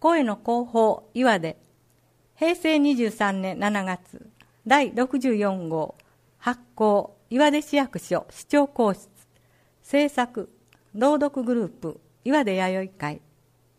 声の広報岩出、平成23年7月、第64号、発行、岩出市役所市長公室、制作、朗読グループ、岩出弥生会。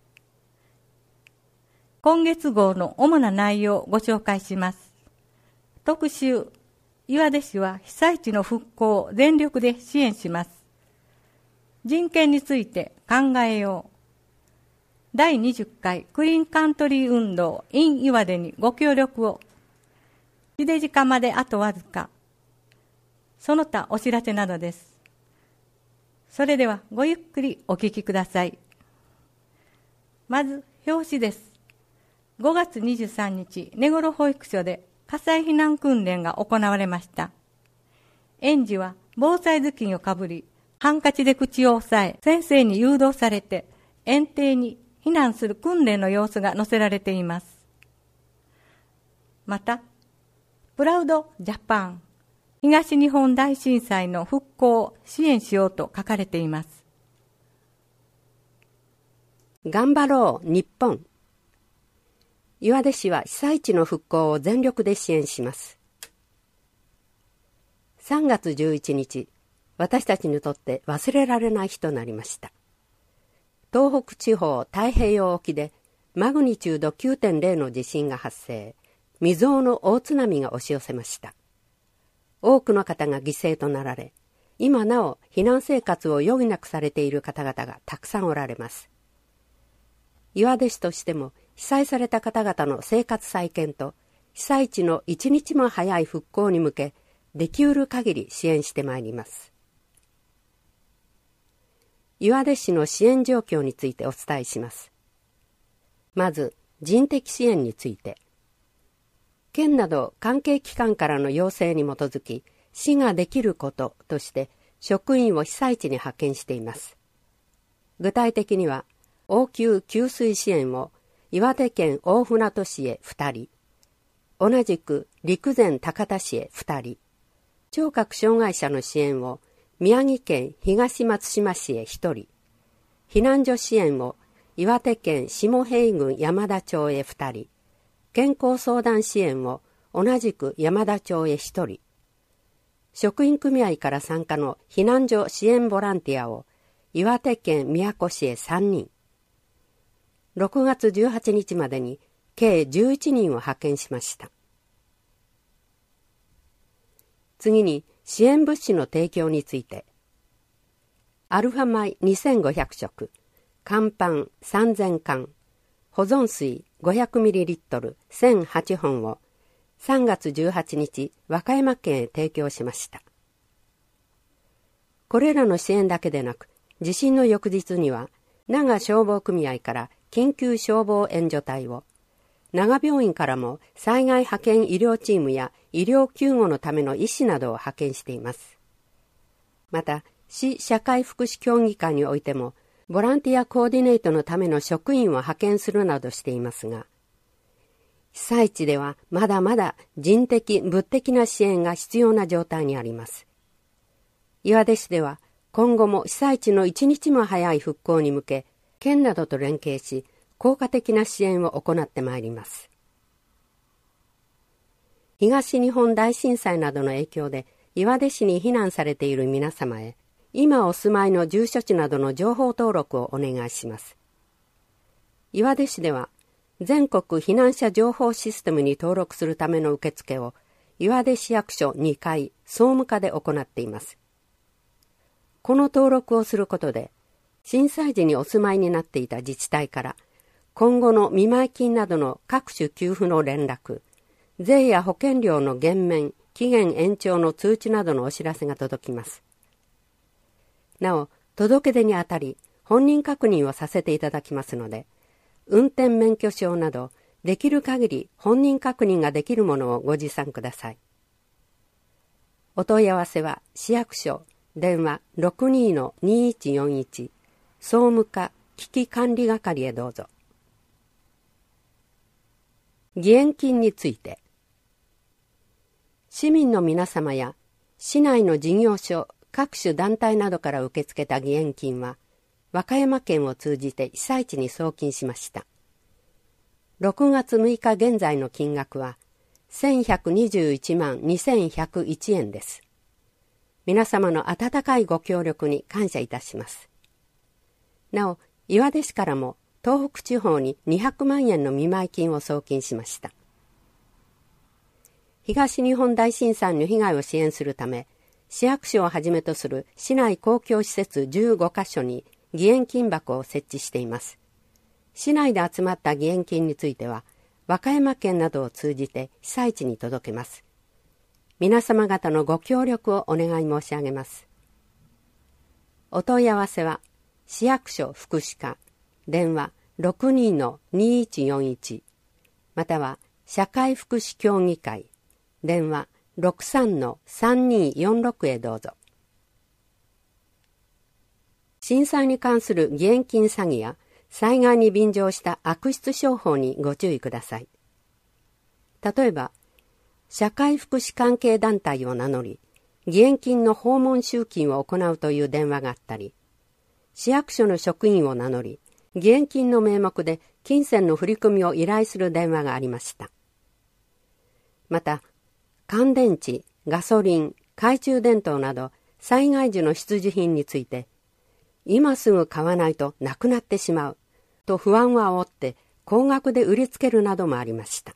今月号の主な内容をご紹介します。特集、岩出市は被災地の復興を全力で支援します。人権について考えよう。第20回クリーンカントリー運動 in 岩出にご協力を。秀近まであとわずか。その他お知らせなどです。それではごゆっくりお聞きください。まず表紙です。5月23日、根室保育所で火災避難訓練が行われました。園児は防災頭巾をかぶり、ハンカチで口を押さえ、先生に誘導されて、園庭に避難する訓練の様子が載せられています。また、プラウドジャパン、東日本大震災の復興を支援しようと書かれています。 頑張ろう日本。岩出市は被災地の復興を全力で支援します。3月11日、私たちにとって忘れられない日となりました。東北地方太平洋沖でマグニチュード 9.0 の地震が発生、未曾有の大津波が押し寄せました。多くの方が犠牲となられ、今なお避難生活を余儀なくされている方々がたくさんおられます。岩出市としても被災された方々の生活再建と被災地の一日も早い復興に向け、できうる限り支援してまいります。岩出市の支援状況についてお伝えします。まず、人的支援について。県など関係機関からの要請に基づき、市ができることとして職員を被災地に派遣しています。具体的には、応急給水支援を岩手県大船渡市へ2人、同じく陸前高田市へ2人、聴覚障害者の支援を宮城県東松島市へ1人、避難所支援を岩手県下平郡山田町へ2人、健康相談支援を同じく山田町へ1人、職員組合から参加の避難所支援ボランティアを岩手県宮古市へ3人、6月18日までに計11人を派遣しました。次に支援物資の提供について。アルファ米2500食、乾パン3000缶、保存水 500ml 1008本を3月18日和歌山県へ提供しました。これらの支援だけでなく、地震の翌日には長消防組合から緊急消防援助隊を、長病院からも災害派遣医療チームや医療救護のための医師などを派遣しています。また、市社会福祉協議会においても、ボランティアコーディネートのための職員を派遣するなどしていますが、被災地ではまだまだ人的・物的な支援が必要な状態にあります。岩出市では今後も被災地の一日も早い復興に向け、県などと連携し、効果的な支援を行ってまいります。東日本大震災などの影響で岩出市に避難されている皆様へ、今お住まいの住所地などの情報登録をお願いします。岩出市では、全国避難者情報システムに登録するための受付を岩出市役所2階総務課で行っています。この登録をすることで、震災時にお住まいになっていた自治体から今後の見舞い金などの各種給付の連絡、税や保険料の減免、期限延長の通知などのお知らせが届きます。なお、届け出にあたり本人確認をさせていただきますので、運転免許証などできる限り本人確認ができるものをご持参ください。お問い合わせは市役所電話 62-2141 総務課危機管理係へどうぞ。義援金について。市民の皆様や市内の事業所、各種団体などから受け付けた義援金は、和歌山県を通じて被災地に送金しました。 6月6日現在の金額は1121万2101円です。皆様の温かいご協力に感謝いたします。なお、岩出市からも東北地方に200万円の見舞い金を送金しました。東日本大震災の被害を支援するため、市役所をはじめとする市内公共施設15カ所に義援金箱を設置しています。市内で集まった義援金については、和歌山県などを通じて被災地に届けます。皆様方のご協力をお願い申し上げます。お問い合わせは、市役所福祉課、電話 62-2141、または社会福祉協議会、電話 63-3246 へどうぞ。震災に関する義援金詐欺や災害に便乗した悪質商法にご注意ください。例えば、社会福祉関係団体を名乗り、義援金の訪問集金を行うという電話があったり、市役所の職員を名乗り、義援金の名目で金銭の振り込みを依頼する電話がありました。また、乾電池、ガソリン、懐中電灯など災害時の必需品について、今すぐ買わないとなくなってしまうと不安を煽って高額で売りつけるなどもありました。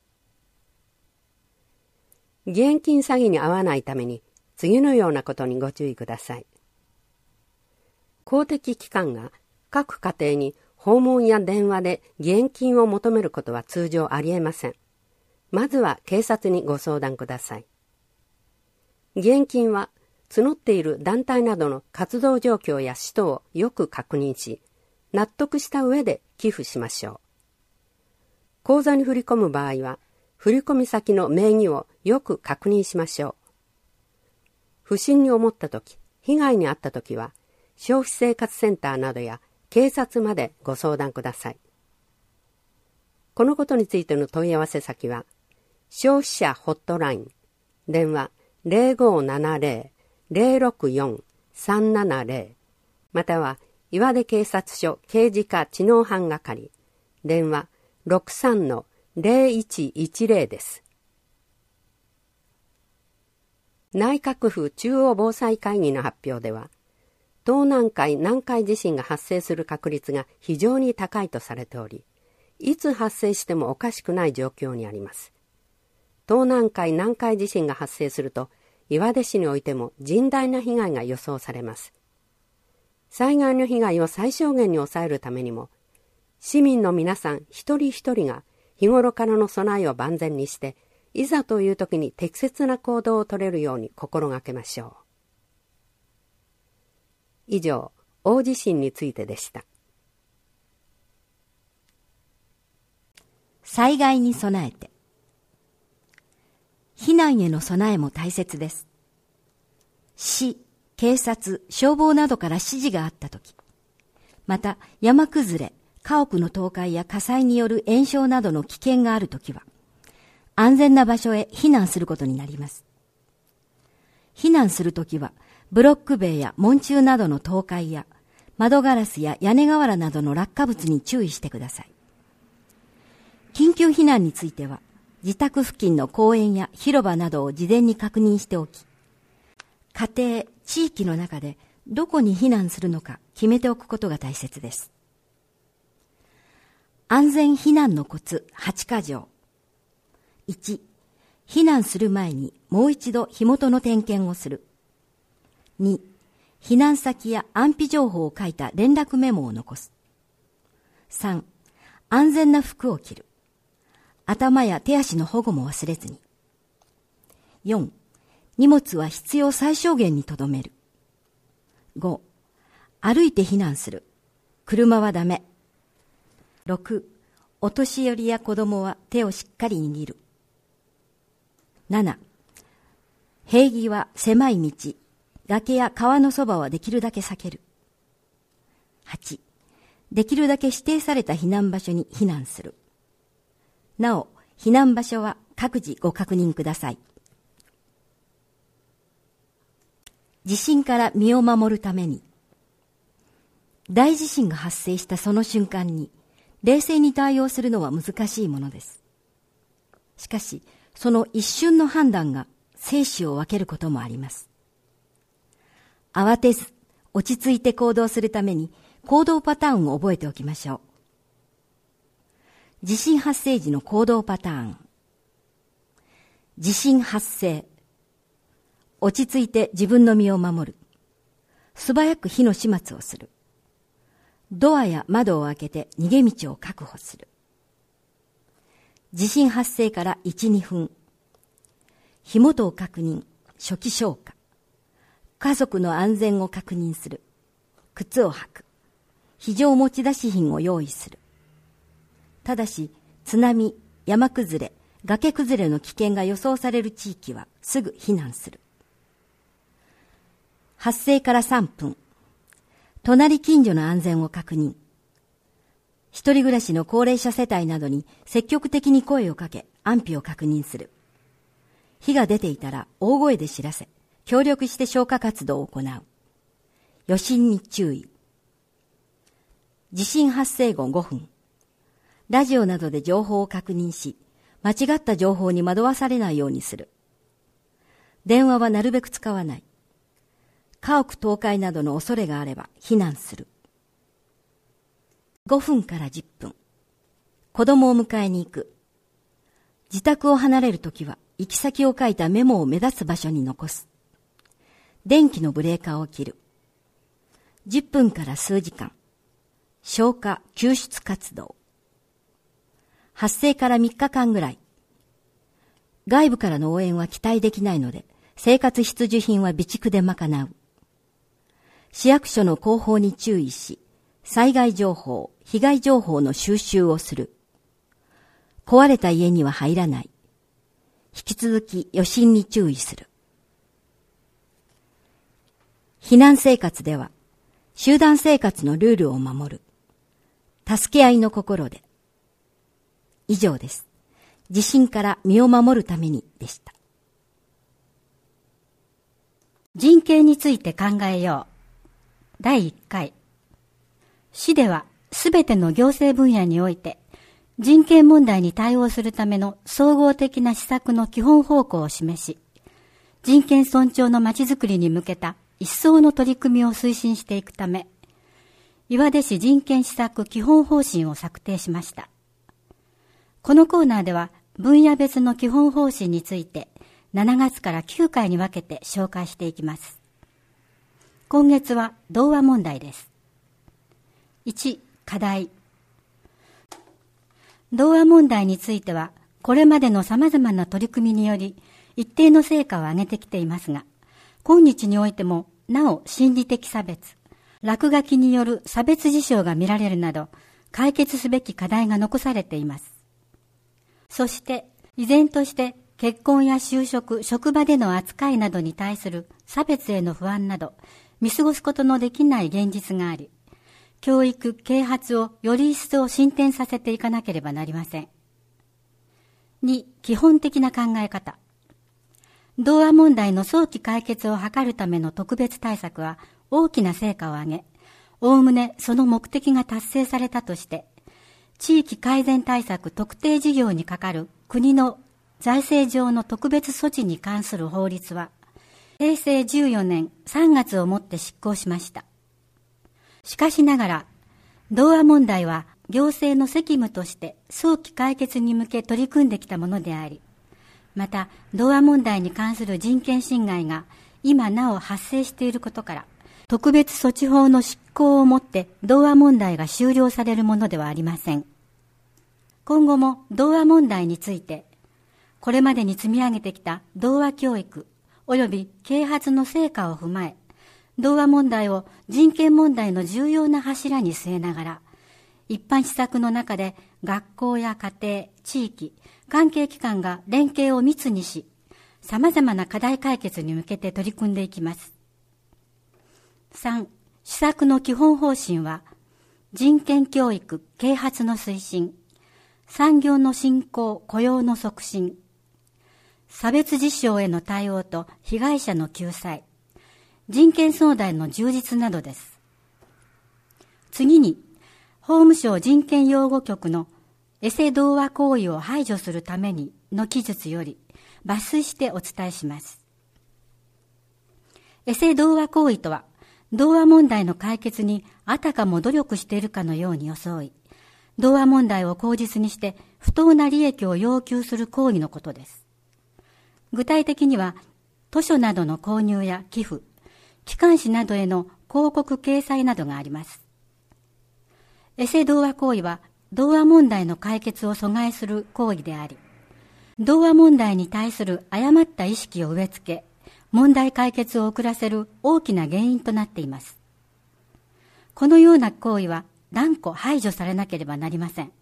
義援金詐欺に遭わないために次のようなことにご注意ください。公的機関が各家庭に訪問や電話で義援金を求めることは通常ありえません。まずは警察にご相談ください。義援金は募っている団体などの活動状況や使途をよく確認し、納得した上で寄付しましょう。口座に振り込む場合は、振込先の名義をよく確認しましょう。不審に思ったとき、被害に遭ったときは、消費生活センターなどや警察までご相談ください。このことについての問い合わせ先は、消費者ホットライン、電話 0570-064-370、または岩出警察署刑事課知能班係、電話 63-0110 です。内閣府中央防災会議の発表では、東南海南海地震が発生する確率が非常に高いとされており、いつ発生してもおかしくない状況にあります。東南海南海地震が発生すると、岩出市においても甚大な被害が予想されます。災害の被害を最小限に抑えるためにも、市民の皆さん一人一人が日頃からの備えを万全にして、いざという時に適切な行動を取れるように心がけましょう。以上、大地震についてでした。 災害に備えて。避難への備えも大切です。市、警察、消防などから指示があったとき、また山崩れ、家屋の倒壊や火災による延焼などの危険があるときは、安全な場所へ避難することになります。避難するときは、ブロック塀や門柱などの倒壊や、窓ガラスや屋根瓦などの落下物に注意してください。緊急避難については、自宅付近の公園や広場などを事前に確認しておき、家庭、地域の中でどこに避難するのか決めておくことが大切です。安全避難のコツ8か条。1、避難する前にもう一度火元の点検をする。2、避難先や安否情報を書いた連絡メモを残す。3、安全な服を着る。頭や手足の保護も忘れずに。4、荷物は必要最小限に留める。5、歩いて避難する。車はダメ。6、お年寄りや子供は手をしっかり握る。7、平議は狭い道、崖や川のそばはできるだけ避ける。8、できるだけ指定された避難場所に避難する。なお、避難場所は各自ご確認ください。地震から身を守るために、大地震が発生したその瞬間に、 冷静に対応するのは難しいものです。しかし、その一瞬の判断が生死を分けることもあります。慌てず、落ち着いて行動するために行動パターンを覚えておきましょう。地震発生時の行動パターン。地震発生。落ち着いて自分の身を守る。素早く火の始末をする。ドアや窓を開けて逃げ道を確保する。地震発生から1、2分。火元を確認、初期消火。家族の安全を確認する。靴を履く。非常持ち出し品を用意する。ただし、津波、山崩れ、崖崩れの危険が予想される地域はすぐ避難する。発生から3分。隣近所の安全を確認。一人暮らしの高齢者世帯などに積極的に声をかけ、安否を確認する。火が出ていたら大声で知らせ、協力して消火活動を行う。余震に注意。地震発生後5分。ラジオなどで情報を確認し、間違った情報に惑わされないようにする。電話はなるべく使わない。家屋倒壊などの恐れがあれば避難する。5分から10分。子供を迎えに行く。自宅を離れるときは行き先を書いたメモを目立つ場所に残す。電気のブレーカーを切る。10分から数時間。消火・救出活動。発生から3日間ぐらい。外部からの応援は期待できないので、生活必需品は備蓄で賄う。市役所の広報に注意し、災害情報、被害情報の収集をする。壊れた家には入らない。引き続き余震に注意する。避難生活では、集団生活のルールを守る。助け合いの心で。以上です。地震から身を守るためにでした。 人権について考えよう。第1回。市ではすべての行政分野において人権問題に対応するための総合的な施策の基本方向を示し、人権尊重のまちづくりに向けた一層の取り組みを推進していくため、岩出市人権施策基本方針を策定しました。このコーナーでは分野別の基本方針について7月から9回に分けて紹介していきます。今月は童話問題です。1、課題。童話問題については、これまでの様々な取り組みにより、一定の成果を上げてきていますが、今日においても、なお心理的差別、落書きによる差別事象が見られるなど、解決すべき課題が残されています。そして、依然として結婚や就職、職場での扱いなどに対する差別への不安など、見過ごすことのできない現実があり、教育・啓発をより一層進展させていかなければなりません。2、基本的な考え方。童話問題の早期解決を図るための特別対策は大きな成果を上げ、おおむねその目的が達成されたとして、地域改善対策特定事業にかかる国の財政上の特別措置に関する法律は、平成14年3月をもって施行しました。しかしながら、童話問題は行政の責務として早期解決に向け取り組んできたものであり、また童話問題に関する人権侵害が今なお発生していることから、特別措置法の執行をもって童話問題が終了されるものではありません。今後も童話問題について、これまでに積み上げてきた童話教育及び啓発の成果を踏まえ、童話問題を人権問題の重要な柱に据えながら、一般施策の中で学校や家庭、地域、関係機関が連携を密にし、様々な課題解決に向けて取り組んでいきます。3、施策の基本方針は、人権教育・啓発の推進、産業の振興・雇用の促進、差別事象への対応と被害者の救済、人権相談の充実などです。次に、 法務省人権擁護局のエセ童話行為を排除するためにの記述より抜粋してお伝えします。エセ童話行為とは、童話問題の解決にあたかも努力しているかのように装い、童話問題を口実にして不当な利益を要求する行為のことです。具体的には、図書などの購入や寄付、機関誌などへの広告掲載などがあります。エセ童話行為は、童話問題の解決を阻害する行為であり、童話問題に対する誤った意識を植え付け、問題解決を遅らせる大きな原因となっています。このような行為は断固排除されなければなりません。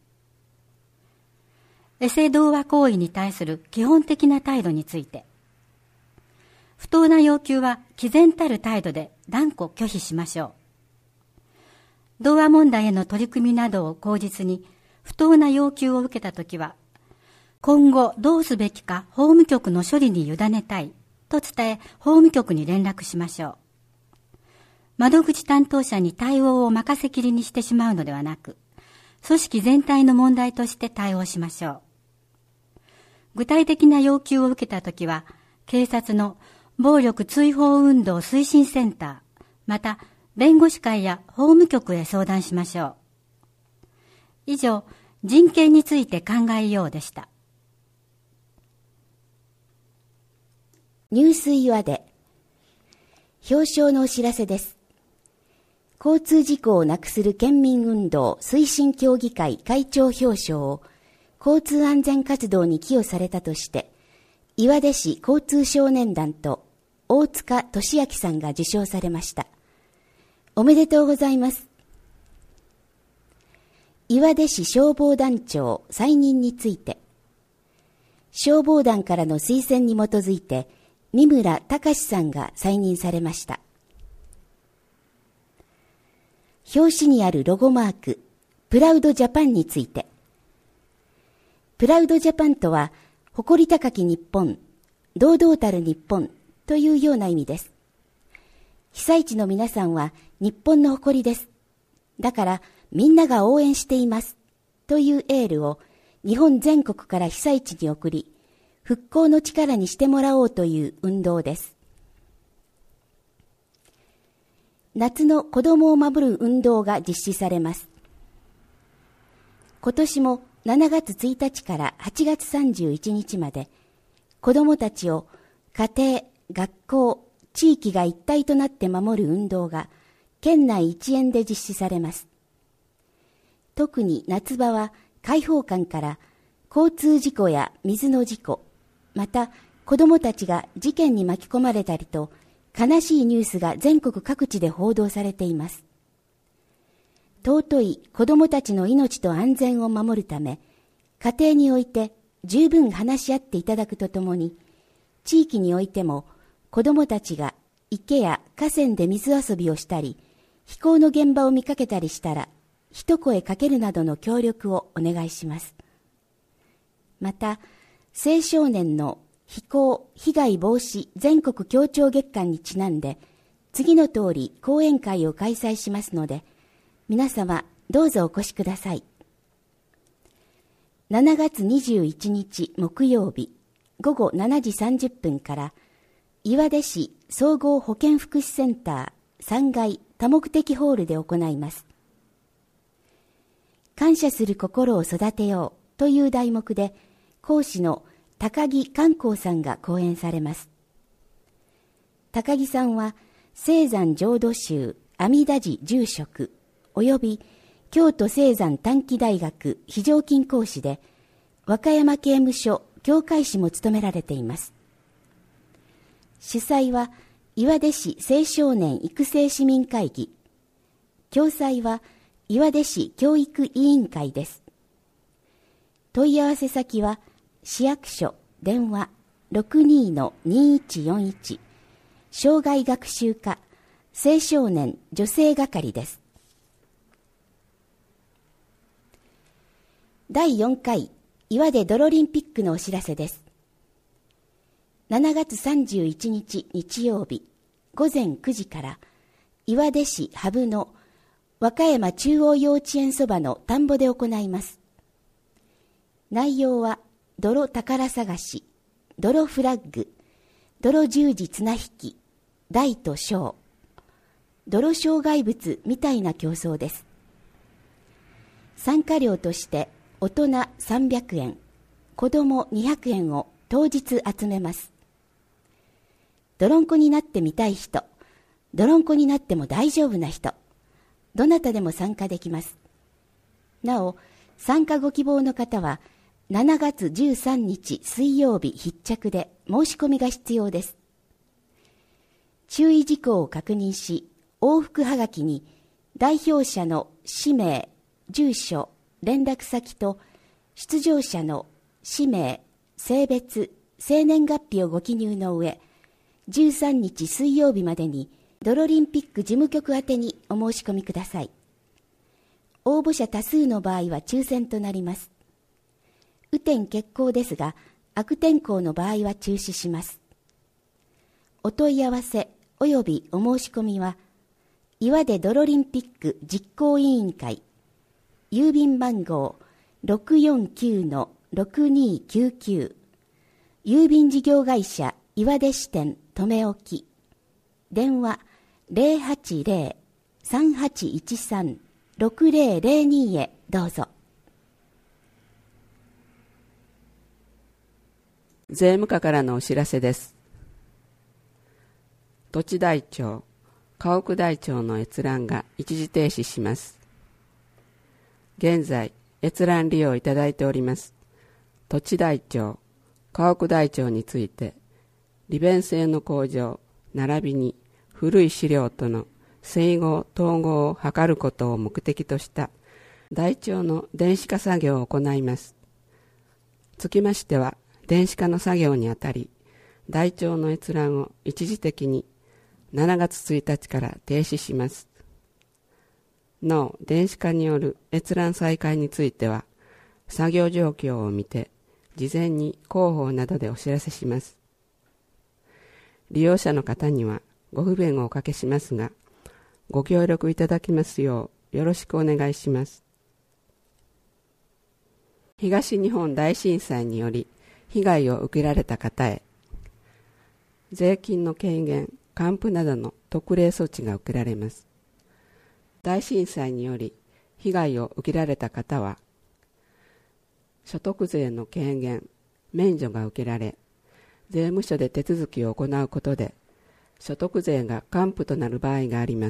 エセ童話行為に対する基本的な態度について、不当な要求は毅然たる態度で断固拒否しましょう。童話問題への取り組みなどを口実に不当な要求を受けたときは、今後どうすべきか法務局の処理に委ねたいと伝え、法務局に連絡しましょう。窓口担当者に対応を任せきりにしてしまうのではなく、組織全体の問題として対応しましょう。具体的な要求を受けたときは、警察の暴力追放運動推進センター、また弁護士会や法務局へ相談しましょう。以上、人権について考えようでした。 ニュース岩で表彰のお知らせです。交通事故をなくする県民運動推進協議会会長表彰を交通安全活動に寄与されたとして、岩出市交通少年団と大塚俊明さんが受賞されました。おめでとうございます。岩出市消防団長再任について、消防団からの推薦に基づいて三村隆さんが再任されました。表紙にあるロゴマーク、プラウドジャパンについて、プラウドジャパンとは、誇り高き日本、堂々たる日本というような意味です。被災地の皆さんは日本の誇りです。だからみんなが応援していますというエールを日本全国から被災地に送り、復興の力にしてもらおうという運動です。夏の子供を守る運動が実施されます。今年も7月1日から8月31日まで、子供たちを家庭、学校、地域が一体となって守る運動が県内一円で実施されます。特に夏場は開放感から交通事故や水の事故、また子供たちが事件に巻き込まれたりと悲しいニュースが全国各地で報道されています。尊い子供たちの命と安全を守るため、家庭において十分話し合っていただくとともに、地域においても子供たちが池や河川で水遊びをしたり、非行の現場を見かけたりしたら、一声かけるなどの協力をお願いします。また、青少年の非行・被害防止全国協調月間にちなんで、次の通り講演会を開催しますので、皆様どうぞお越しください。7月21日木曜日午後7時30分から岩出市総合保健福祉センター3階多目的ホールで行います。感謝する心を育てようという題目で講師の高木寛光さんが講演されます。高木さんは青山浄土宗阿弥陀寺住職および京都青山短期大学非常勤講師で和歌山刑務所教会士も務められています。主催は岩出市青少年育成市民会議、共催は岩出市教育委員会です。問い合わせ先は市役所電話 62-2141 障害学習課青少年女性係です。第4回岩出ドロリンピックのお知らせです。7月31日日曜日午前9時から岩出市羽生の和歌山中央幼稚園そばの田んぼで行います。内容は泥宝探し、泥フラッグ、泥十字綱引き、大と小、泥障害物みたいな競争です。参加料として大人300円、子供200円を当日集めます。泥んこになってみたい人、泥んこになっても大丈夫な人、どなたでも参加できます。なお、参加ご希望の方は7月13日水曜日必着で申し込みが必要です。注意事項を確認し、往復はがきに代表者の氏名、住所、連絡先と出場者の氏名、性別、生年月日をご記入の上、13日水曜日までにドロリンピック事務局宛てにお申し込みください。応募者多数の場合は抽選となります。雨天決行ですが、悪天候の場合は中止します。お問い合わせおよびお申し込みは、岩出ドロリンピック実行委員会、郵便番号 649-6299、郵便事業会社岩出支店留め置き、電話 080-3813-6002 へどうぞ。 税務課からのお知らせです。土地台帳、家屋台帳の閲覧が一時停止します。現在、閲覧利用いただいております。土地台帳、家屋台帳について、利便性の向上、並びに古い資料との整合・統合を図ることを目的とした台帳の電子化作業を行います。つきましては、電子化の作業にあたり、台帳の閲覧を一時的に7月1日から停止します。なお、電子化による閲覧再開については、作業状況を見て、事前に広報などでお知らせします。利用者の方にはご不便をおかけしますが、ご協力いただきますようよろしくお願いします。東日本大震災により被害を受けられた方へ、税金の軽減、還付などの特例措置が受けられます。大震災により被害を受けられた方は、所得税の軽減、免除が受けられ、税務署で手続きを行うことで、所得税が還付となる場合があります。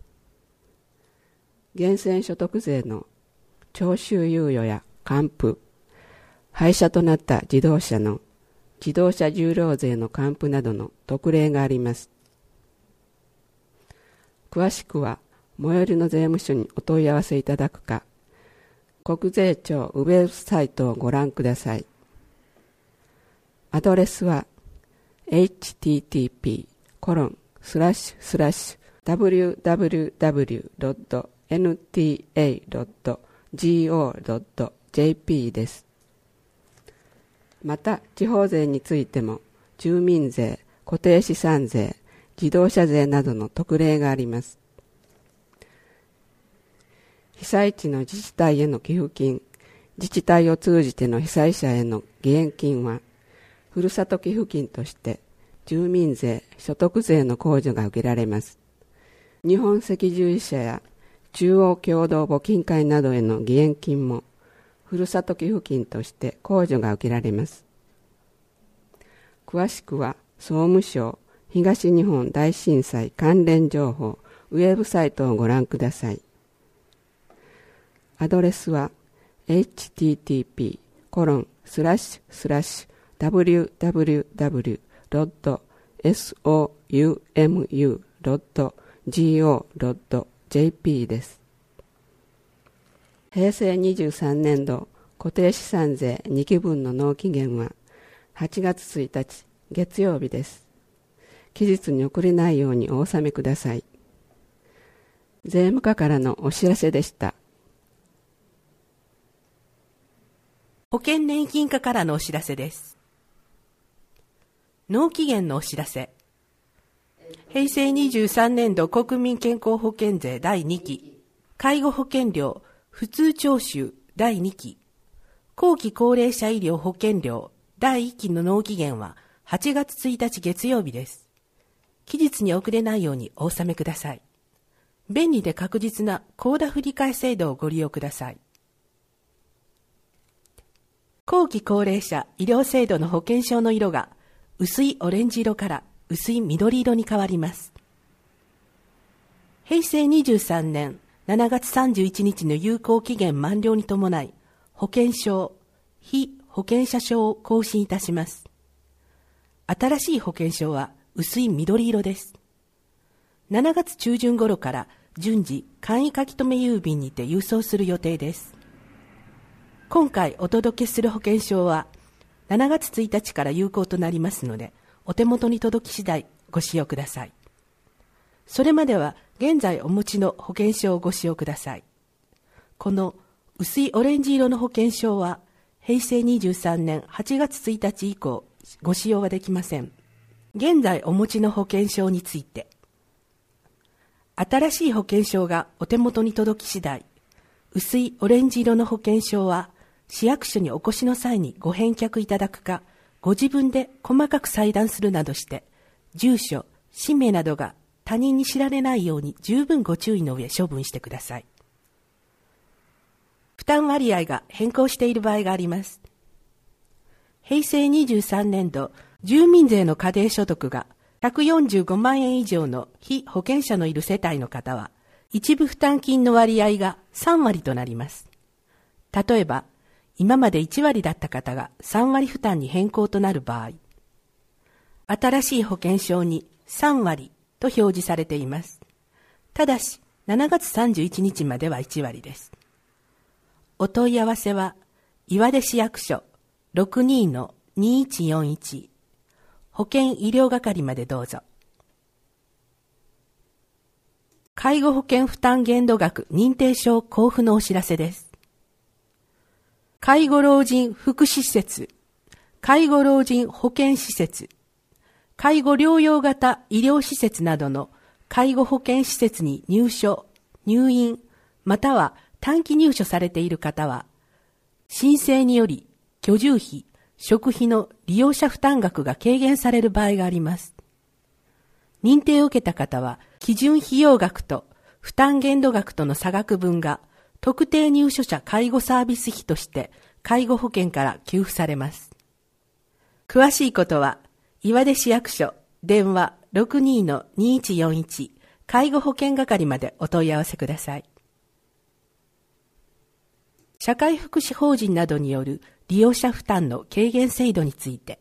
源泉所得税の徴収猶予や還付、廃車となった自動車の自動車重量税の還付などの特例があります。詳しくは最寄りの税務署にお問い合わせいただくか、国税庁ウェブサイトをご覧ください。アドレスは http://www.nta.go.jp です。また、地方税についても、住民税、固定資産税、自動車税などの特例があります。被災地の自治体への寄付金、自治体を通じての被災者への義援金は、ふるさと寄付金として、住民税、所得税の控除が受けられます。日本赤十字社や中央共同募金会などへの義援金も、ふるさと寄付金として控除が受けられます。詳しくは、総務省東日本大震災関連情報ウェブサイトをご覧ください。アドレスは http://www.soumu.go.jp です。平成23年度固定資産税2期分の納期限は8月1日月曜日です。期日に遅れないようにお納めください。税務課からのお知らせでした。 保険年金課からのお知らせです。納期限のお知らせ。平成23年度国民健康保険税第2期介護保険料普通徴収第2期、後期高齢者医療保険料第1期の納期限は8月1日月曜日です。期日に遅れないようにお納めください。便利で確実な口座振替制度をご利用ください。後期高齢者医療制度の保険証の色が薄いオレンジ色から薄い緑色に変わります。平成23年7月31日の有効期限満了に伴い、保険証、非保険者証を更新いたします。新しい保険証は薄い緑色です。7月中旬頃から順次簡易書留郵便にて郵送する予定です。今回お届けする保険証は7月1日から有効となりますので、お手元に届き次第ご使用ください。それまでは現在お持ちの保険証をご使用ください。この薄いオレンジ色の保険証は平成23年8月1日以降ご使用はできません。現在お持ちの保険証について、新しい保険証がお手元に届き次第、薄いオレンジ色の保険証は市役所にお越しの際にご返却いただくか、ご自分で細かく裁断するなどして、住所、氏名などが他人に知られないように十分ご注意の上処分してください。負担割合が変更している場合があります。平成23年度住民税の課税所得が145万円以上の非保険者のいる世帯の方は、一部負担金の割合が3割となります。例えば、今まで1割だった方が3割負担に変更となる場合、新しい保険証に3割と表示されています。ただし、7月31日までは1割です。お問い合わせは、岩出市役所 62-2141 保険医療係までどうぞ。介護保険負担限度額認定証交付のお知らせです。介護老人福祉施設、介護老人保健施設、介護療養型医療施設などの介護保険施設に入所、入院、または短期入所されている方は、申請により居住費、食費の利用者負担額が軽減される場合があります。認定を受けた方は、基準費用額と負担限度額との差額分が特定入所者介護サービス費として介護保険から給付されます。詳しいことは、岩出市役所電話 62-2141 介護保険係までお問い合わせください。社会福祉法人などによる利用者負担の軽減制度について、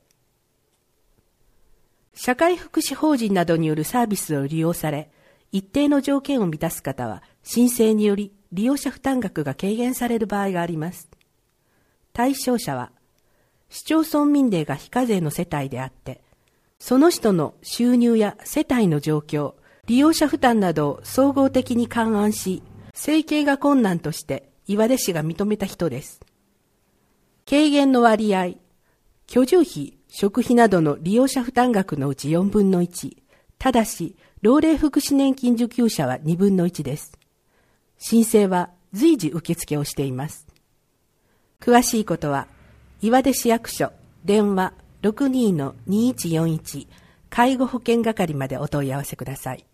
社会福祉法人などによるサービスを利用され、一定の条件を満たす方は、申請により利用者負担額が軽減される場合があります。対象者は、市町村民税が非課税の世帯であって、その人の収入や世帯の状況、利用者負担などを総合的に勘案し、生計が困難として岩出市が認めた人です。軽減の割合、居住費、食費などの利用者負担額のうち4分の1、ただし、老齢福祉年金受給者は2分の1です。申請は随時受付をしています。詳しいことは、岩出市役所電話 62-2141 介護保険係までお問い合わせください。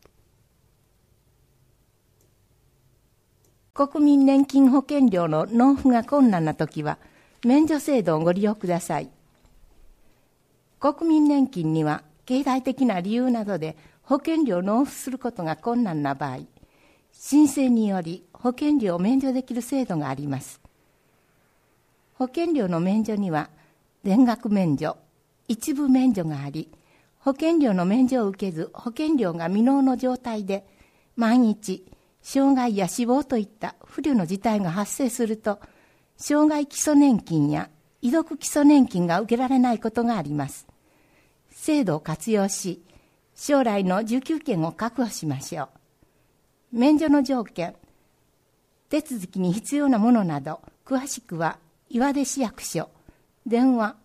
国民年金保険料の納付が困難なときは、免除制度をご利用ください。国民年金には、経済的な理由などで保険料を納付することが困難な場合、申請により保険料を免除できる制度があります。保険料の免除には、全額免除、一部免除があり、保険料の免除を受けず保険料が未納の状態で、万一、障害や死亡といった不慮の事態が発生すると、障害基礎年金や遺族基礎年金が受けられないことがあります。制度を活用し、将来の受給権を確保しましょう。免除の条件、手続きに必要なものなど、詳しくは岩出市役所、電話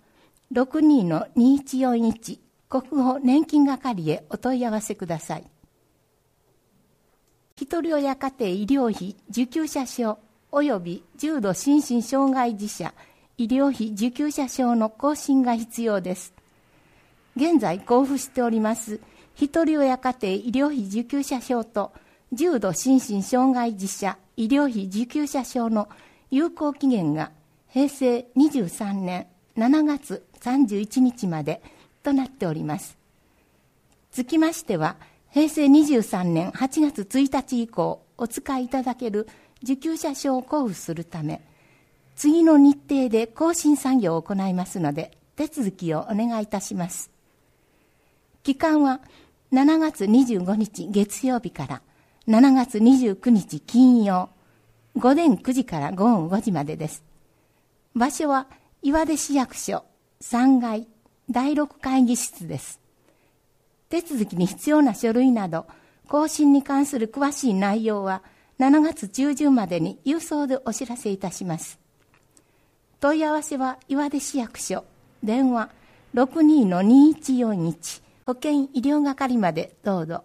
62-2141 国保年金係へお問い合わせください。一一人親家庭医療費受給者証及び重度心身障害児者医療費受給者証の更新が必要です。現在交付しております一人親家庭医療費受給者証と重度心身障害児者医療費受給者証の有効期限が平成23年7月31日までとなっております。つきましては、平成23年8月1日以降お使いいただける受給者証を交付するため、次の日程で更新作業を行いますので、手続きをお願いいたします。期間は7月25日月曜日から7月29日金曜、午前9時から午後5時までです。場所は岩出市役所3階第6会議室です。手続きに必要な書類など、更新に関する詳しい内容は7月中旬までに郵送でお知らせいたします。問い合わせは岩出市役所、電話 62-2141 保健医療係までどうぞ。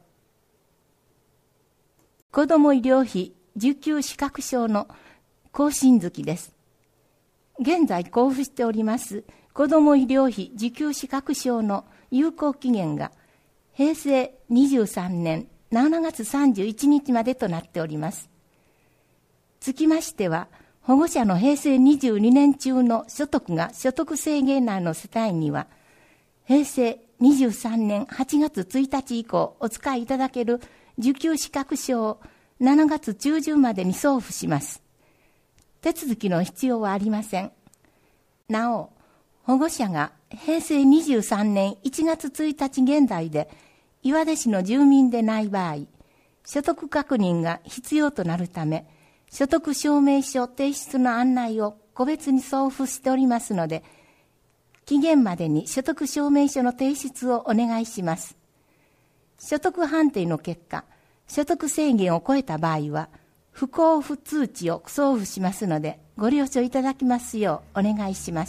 子ども医療費受給資格証の更新月です。現在交付しております子ども医療費受給資格証の有効期限が平成23年7月31日までとなっております。つきましては、保護者の平成22年中の所得が所得制限内の世帯には、平成23年8月1日以降お使いいただける受給資格証を7月中旬までに送付します。手続きの必要はありません。なお、保護者が平成23年1月1日現在で岩出市の住民でない場合、所得確認が必要となるため、所得証明書提出の案内を個別に送付しておりますので、期限までに所得証明書の提出をお願いします。所得判定の結果、所得制限を超えた場合は、不交付通知を送付しますので、ご了承いただきますようお願いします。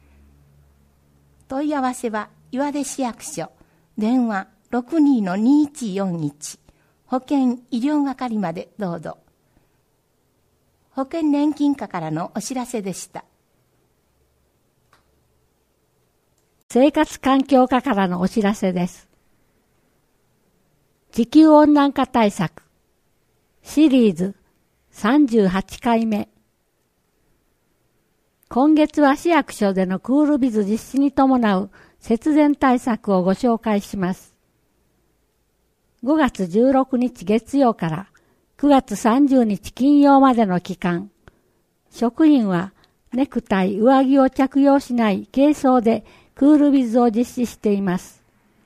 問い合わせは岩出市役所、電話 62-2141 保健医療係までどうぞ。保険年金課からのお知らせでした。 生活環境課からのお知らせです。地球温暖化対策シリーズ38回目。今月は市役所でのクールビズ実施に伴う節電対策をご紹介します。5月16日月曜から9月30日金曜までの期間、職員はネクタイ、上着を着用しない軽装でクールビズを実施しています。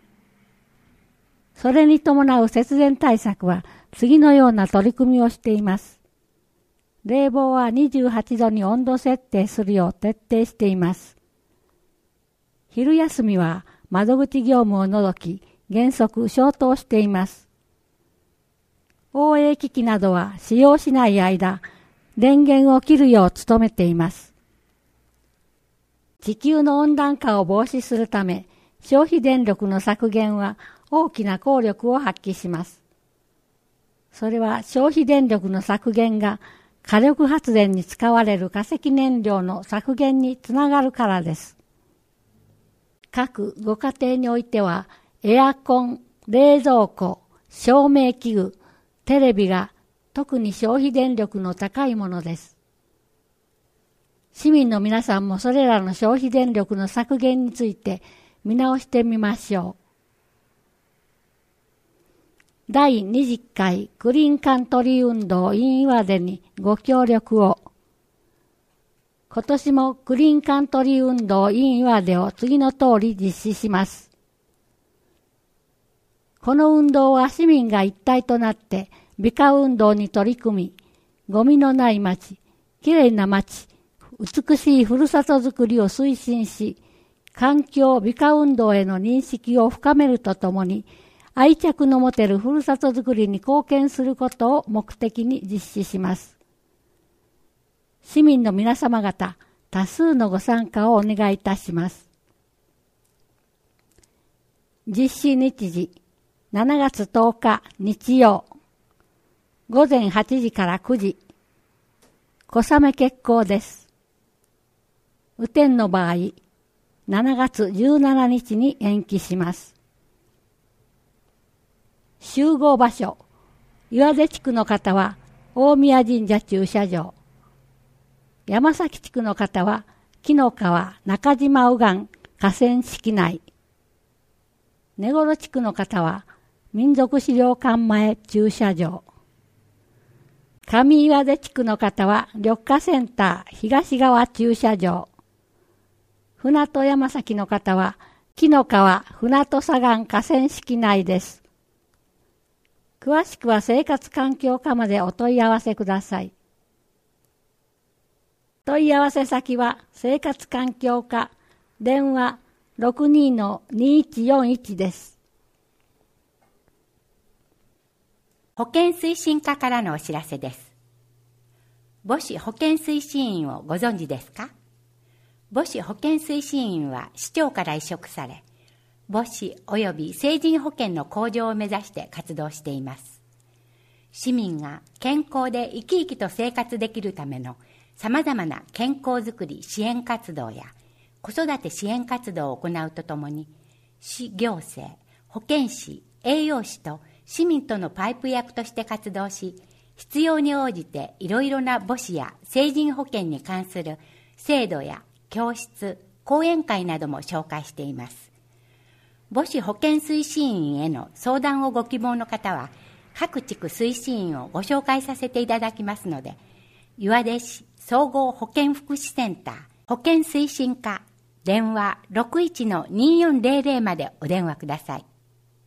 それに伴う節電対策は次のような取り組みをしています。冷房は28度に温度設定するよう徹底しています。昼休みは窓口業務を除き原則消灯しています。応援機器などは使用しない間、電源を切るよう努めています。地球の温暖化を防止するため、消費電力の削減は大きな効力を発揮します。それは消費電力の削減が火力発電に使われる化石燃料の削減につながるからです。各ご家庭においては、エアコン、冷蔵庫、照明器具、テレビが特に消費電力の高いものです。市民の皆さんもそれらの消費電力の削減について見直してみましょう。第20回クリーンカントリー運動 in 岩手にご協力を。今年もクリーンカントリー運動 in 岩手を次の通り実施します。この運動は市民が一体となって美化運動に取り組み、ゴミのない街、きれいな街、美しいふるさとづくりを推進し、環境美化運動への認識を深めるとともに、愛着の持てるふるさとづくりに貢献することを目的に実施します。市民の皆様方、多数のご参加をお願いいたします。実施日時、7月10日日曜。 午前8時から9時。小雨決行です。雨天の場合、7月17日に延期します。集合場所、岩出地区の方は大宮神社駐車場。山崎地区の方は紀の川中島右岸河川敷内。根頃地区の方は民族資料館前駐車場。上岩出地区の方は緑化センター東側駐車場。船戸山崎の方は紀の川船戸左岸河川敷内です。詳しくは生活環境課までお問い合わせください。問い合わせ先は生活環境課電話 62-2141 です。 保健推進課からのお知らせです。母子保健推進員をご存知ですか？母子保健推進員は市長から委嘱され、母子及び成人保健の向上を目指して活動しています。市民が健康で生き生きと生活できるためのさまざまな健康づくり支援活動や子育て支援活動を行うとともに、市行政、保健師、栄養士と市民とのパイプ役として活動し、必要に応じていろいろな母子や成人保健に関する制度や教室、講演会なども紹介しています。母子保健推進員への相談をご希望の方は、各地区推進員をご紹介させていただきますので、岩出市総合保健福祉センター保健推進課電話 61-2400 までお電話ください。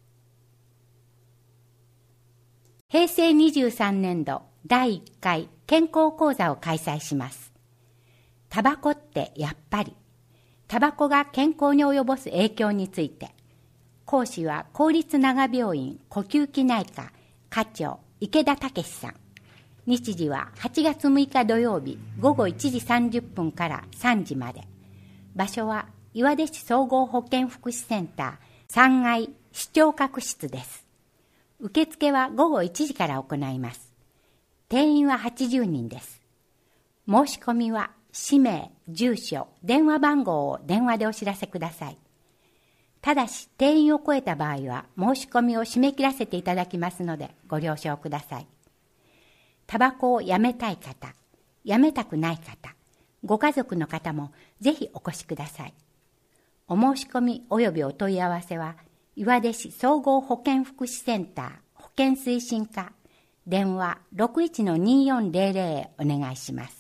平成23年度第1回健康講座を開催します。タバコってやっぱり、タバコが健康に及ぼす影響について、講師は公立長病院呼吸器内科科長池田武さん。日時は8月6日土曜日午後1時30分から3時まで。場所は岩出市総合保健福祉センター3階市長閣室です。受付は午後1時から行います。定員は80人です。申し込みは氏名、住所、電話番号を電話でお知らせください。ただし定員を超えた場合は申し込みを締め切らせていただきますのでご了承ください。タバコをやめたい方、やめたくない方、ご家族の方もぜひお越しください。お申し込み及びお問い合わせは岩出市総合保健福祉センター保健推進課電話 61-2400 へお願いします。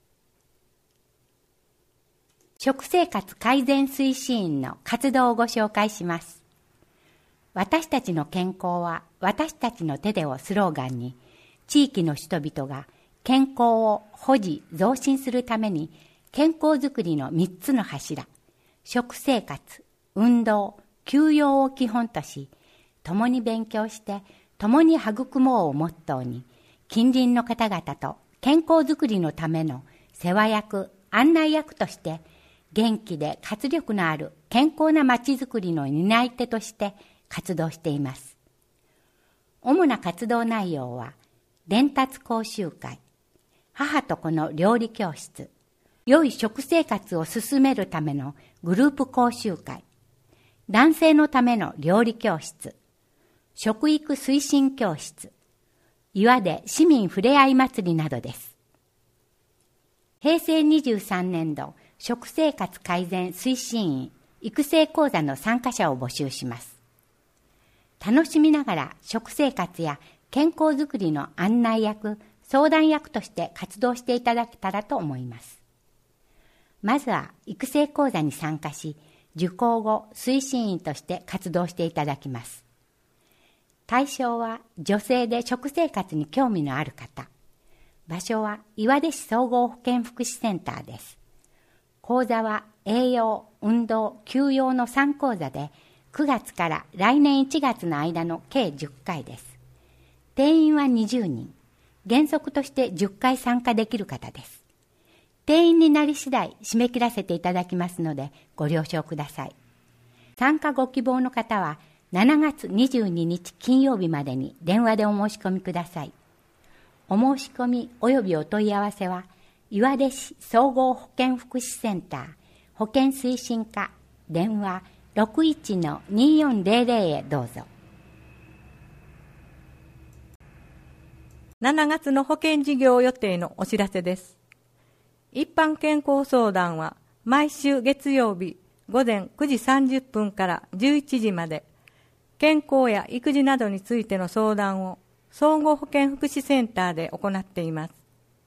食生活改善推進員の活動をご紹介します。私たちの健康は私たちの手でをスローガンに、地域の人々が健康を保持増進するために健康づくりの3つの柱、食生活、運動、休養を基本とし、共に勉強して共に育もうをモットーに、近隣の方々と健康づくりのための世話役、案内役として、元気で活力のある健康なまちづくりの担い手として活動しています。主な活動内容は、伝達講習会、母と子の料理教室、良い食生活を進めるためのグループ講習会、男性のための料理教室、食育推進教室、岩出市民ふれあい祭りなどです。平成23年度食生活改善推進員育成講座の参加者を募集します。楽しみながら食生活や健康づくりの案内役、相談役として活動していただけたらと思います。まずは育成講座に参加し、受講後推進員として活動していただきます。対象は女性で食生活に興味のある方。場所は岩出市総合保健福祉センターです。講座は栄養、運動、休養の3講座で9月から来年1月の間の計10回です。定員は20人。原則として10回参加できる方です。定員になり次第締め切らせていただきますのでご了承ください。参加ご希望の方は7月22日金曜日までに電話でお申し込みください。 お申し込み及びお問い合わせは、岩出市総合保健福祉センター保健推進課電話 61-2400 へどうぞ。 7月の保険事業予定のお知らせです。一般健康相談は毎週月曜日午前9時30分から11時まで、健康や育児などについての相談を総合保健福祉センターで行っています。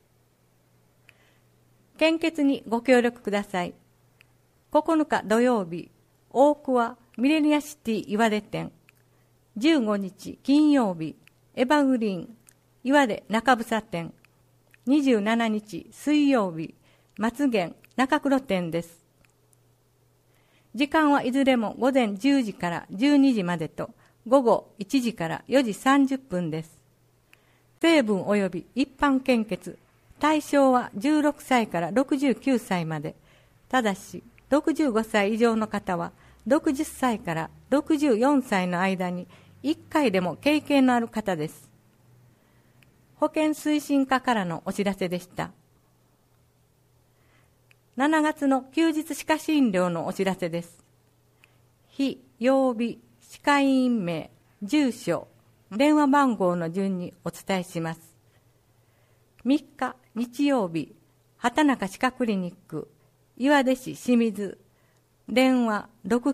献血にご協力ください。9日土曜日、大桑ミレニアシティ岩出店。15日金曜日、エバグリーン岩出中房店。27日水曜日、松源中黒店です。時間はいずれも午前10時から12時までと、午後1時から4時30分です。成分及び一般献血、対象は16歳から69歳まで。ただし、65歳以上の方は、60歳から64歳の間に1回でも経験のある方です。保健推進課からのお知らせでした。7月の休日歯科診療のお知らせです。日、曜日、歯科医院名、住所、電話番号の順にお伝えします。3日日曜日、畑中歯科クリニック、岩出市清水、電話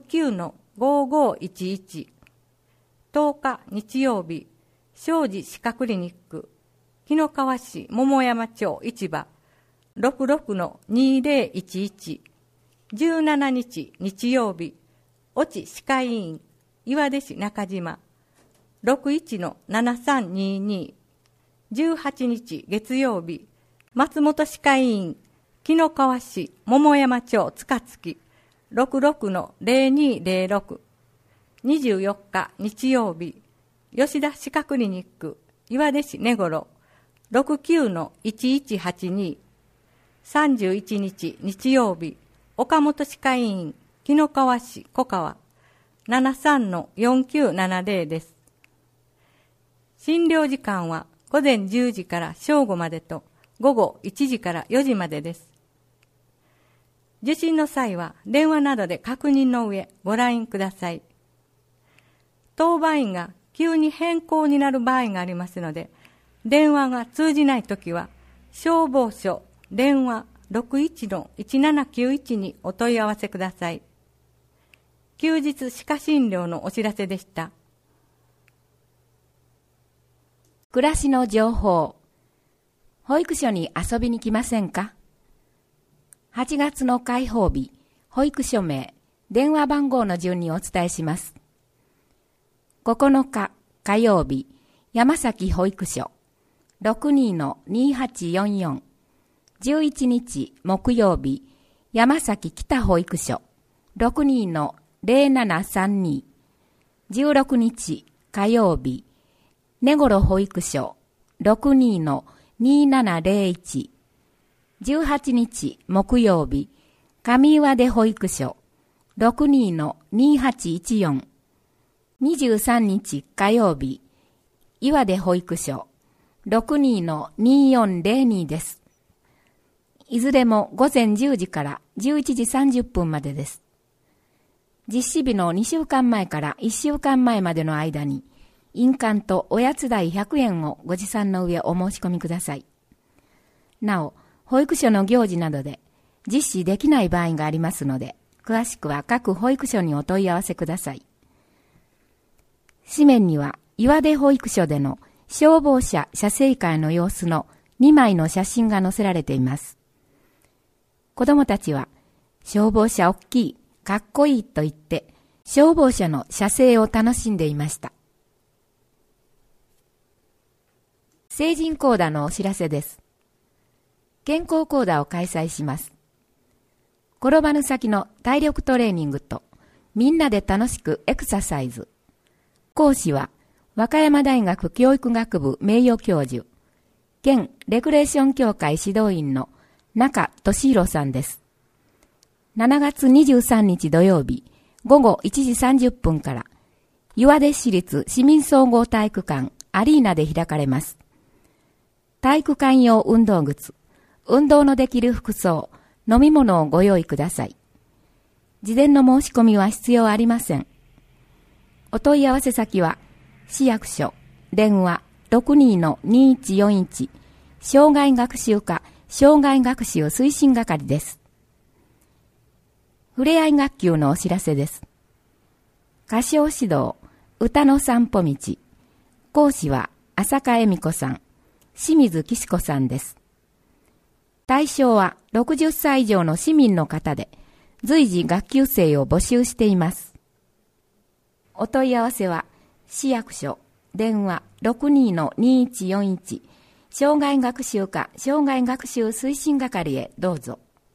69-5511。10日日曜日、庄司歯科クリニック、紀の川市桃山町市場、66-2011。17日日曜日、越智歯科医院、岩出市中島、61-7322。18日月曜日、松本歯科医院、紀の川市桃山町塚月、66-0206。24日日曜日、吉田歯科クリニック、岩出市根頃、69-1182。31日日曜日、岡本歯科医院、紀の川市小川、73-4970です。診療時間は午前10時から正午までと、午後1時から4時までです。受診の際は電話などで確認の上ご来院ください。当番員が急に変更になる場合がありますので、電話が通じないときは消防署電話 61-1791 にお問い合わせください。休日歯科診療のお知らせでした。 暮らしの情報。保育所に遊びに来ませんか？ 8 月の開放日、保育所名、電話番号の順にお伝えします。9日火曜日、山崎保育所、62-2844。11日木曜日、山崎北保育所、62-0732。16日火曜日、根頃保育所 62-2701。18日木曜日、上岩出保育所 62-2814。23日火曜日、岩出保育所 62-2402 です。いずれも午前10時から11時30分までです。実施日の2週間前から1週間前までの間に、印鑑とおやつ代100円をご持参の上お申し込みください。なお、保育所の行事などで実施できない場合がありますので、詳しくは各保育所にお問い合わせください。紙面には岩出保育所での消防車写生会の様子の2枚の写真が載せられています。子供たちは消防車大きい、かっこいいと言って消防車の写生を楽しんでいました。成人講座のお知らせです。健康講座を開催します。転ばぬ先の体力トレーニングとみんなで楽しくエクササイズ。講師は和歌山大学教育学部名誉教授、県レクレーション協会指導員の中俊弘さんです。7月23日土曜日午後1時30分から岩出市立市民総合体育館アリーナで開かれます。 体育館用運動靴、運動のできる服装、飲み物をご用意ください。事前の申し込みは必要ありません。お問い合わせ先は、市役所、電話 62-2141、障害学習課、障害学習推進係です。ふれあい学級のお知らせです。歌唱指導、歌の散歩道。講師は浅香恵美子さん、清水紀子さんです。対象は60歳以上の市民の方で、随時学級生を募集しています。お問い合わせは、市役所、電話 62-2141、障害学習課、障害学習推進係へどうぞ。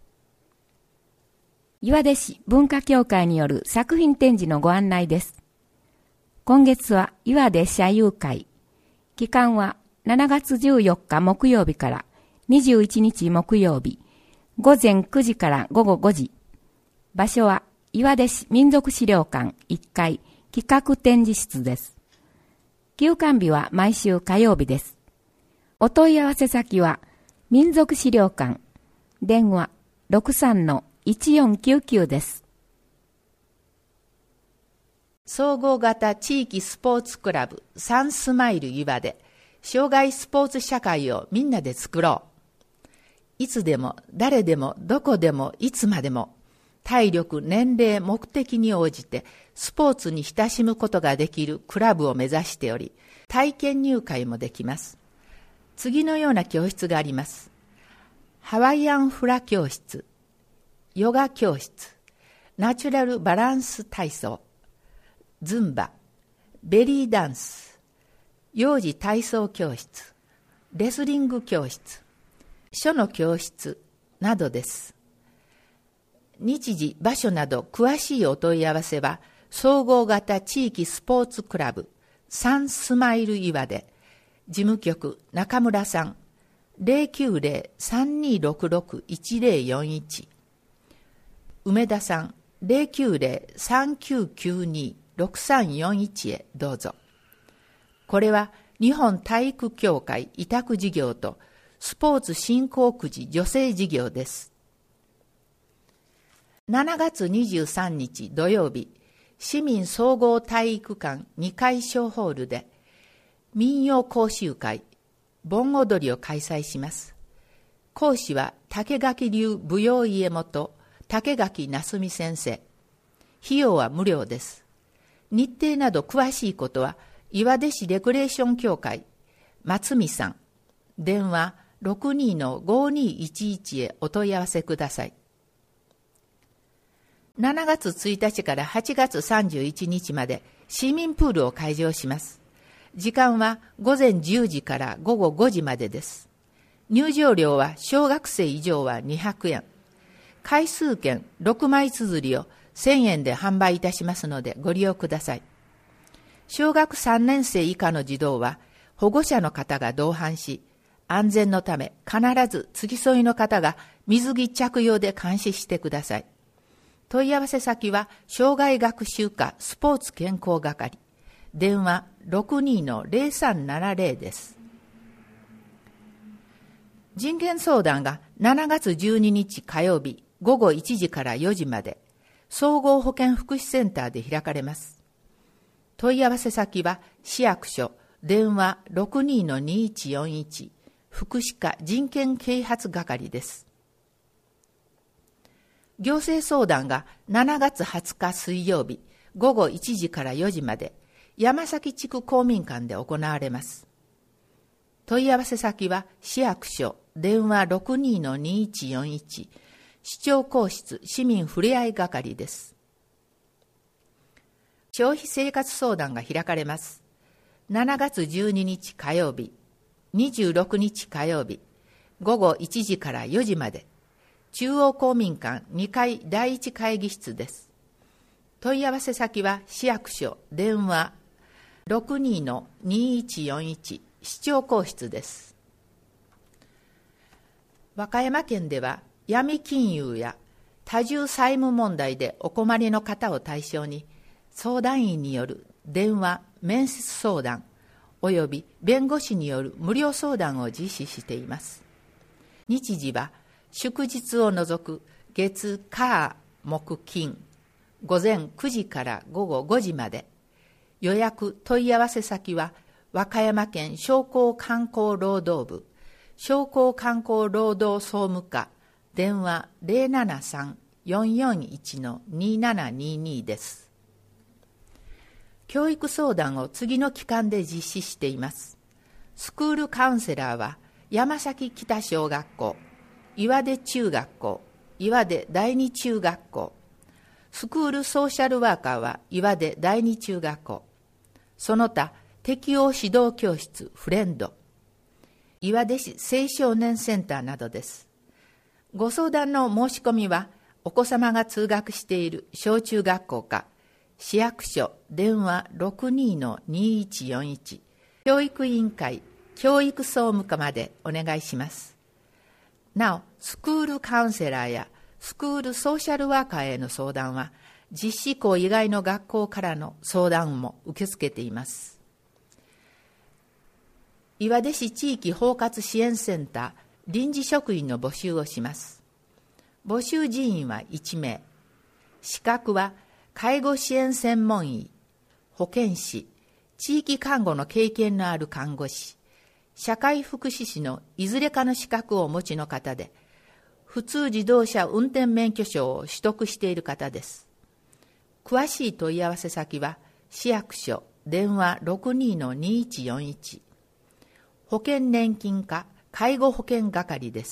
岩出市文化協会による作品展示のご案内です。今月は岩出社友会。期間は7月14日木曜日から21日木曜日、午前9時から午後5時。場所は岩出市民族資料館1階企画展示室です。休館日は毎週火曜日です。お問い合わせ先は民族資料館、電話 63-1499 です。 総合型地域スポーツクラブサンスマイル岩出、障害スポーツ社会をみんなで作ろう。いつでも誰でもどこでもいつまでも体力、年齢、目的に応じてスポーツに親しむことができるクラブを目指しており、体験入会もできます。次のような教室があります。ハワイアンフラ教室、ヨガ教室、ナチュラルバランス体操、ズンバ、ベリーダンス、幼児体操教室、レスリング教室、書の教室などです。日時、場所など詳しいお問い合わせは、総合型地域スポーツクラブサンスマイル岩出、事務局中村さん、090-3266-1041、梅田さん、090-3992-6341へどうぞ。これは日本体育協会委託事業とスポーツ振興くじ助成事業です。7月23日土曜日、市民総合体育館2階小ホールで民謡講習会、盆踊りを開催します。講師は竹垣流舞踊家元、竹垣なすみ先生。費用は無料です。日程など詳しいことは、岩出市レクレーション協会、松見さん、電話 62-5211 へお問い合わせください。7月1日から8月31日まで市民プールを開場します。時間は午前10時から午後5時までです。入場料は小学生以上は200円。回数券6枚綴りを1000円で販売いたしますのでご利用ください。小学3年生以下の児童は保護者の方が同伴し、安全のため必ず付き添いの方が水着着用で監視してください。問い合わせ先は障害学習課スポーツ健康係、電話 62-0370 です。人権相談が7月12日火曜日午後1時から4時まで総合保健福祉センターで開かれます。問い合わせ先は市役所、電話 62-2141 福祉課人権啓発係です。行政相談が7月20日水曜日午後1時から4時まで山崎地区公民館で行われます。問い合わせ先は市役所、電話 62-2141 市長公室市民ふれあい係です。消費生活相談が開かれます。7月12日火曜日、26日火曜日、午後1時から4時まで、中央公民館2階第1会議室です。問い合わせ先は市役所、電話 62-2141 市長公室です。和歌山県では闇金融や多重債務問題でお困りの方を対象に相談員による電話面接相談、 および弁護士による無料相談を実施しています。日時は祝日を除く月火木金午前9時から午後5時まで。予約問い合わせ先は和歌山県商工観光労働部商工観光労働総務課電話 073-441-2722 です。教育相談を次の期間で実施しています。スクールカウンセラーは山崎北小学校、岩出中学校、岩出第二中学校、スクールソーシャルワーカーは岩出第二中学校、その他適応指導教室フレンド、岩出市青少年センターなどです。ご相談の申し込みはお子様が通学している小中学校か市役所電話 62-2141 教育委員会教育総務課までお願いします。なお、スクールカウンセラーやスクールソーシャルワーカーへの相談は実施校以外の学校からの相談も受け付けています。岩出市地域包括支援センター臨時職員の募集をします。募集人員は1名。資格は介護支援専門医、保健師、地域看護の経験のある看護師、社会福祉士のいずれかの資格をお持ちの方で、普通自動車運転免許証を取得している方です。詳しい問い合わせ先は市役所電話 62-2141 保険年金課介護保険係です。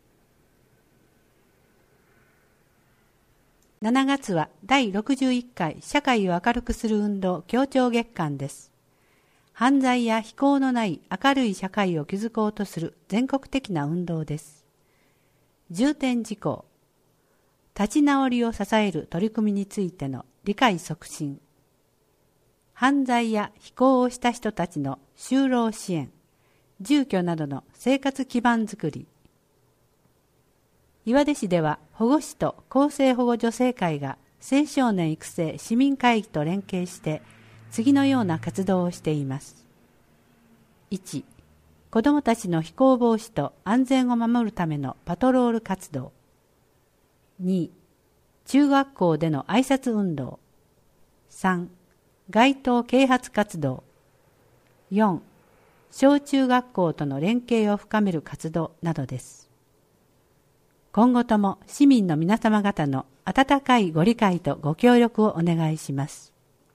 7月は第61回社会を明るくする運動協調月間です。犯罪や非行のない明るい社会を築こうとする全国的な運動です。重点事項、立ち直りを支える取り組みについての理解促進、犯罪や非行をした人たちの就労支援、住居などの生活基盤づくり。岩出市では保護司と厚生保護助成会が青少年育成市民会議と連携して次のような活動をしています。1、子どもたちの非行防止と安全を守るためのパトロール活動。2、中学校での挨拶運動。3、街頭啓発活動。4、小中学校との連携を深める活動などです。今後とも市民の皆様方の温かいご理解とご協力をお願いします。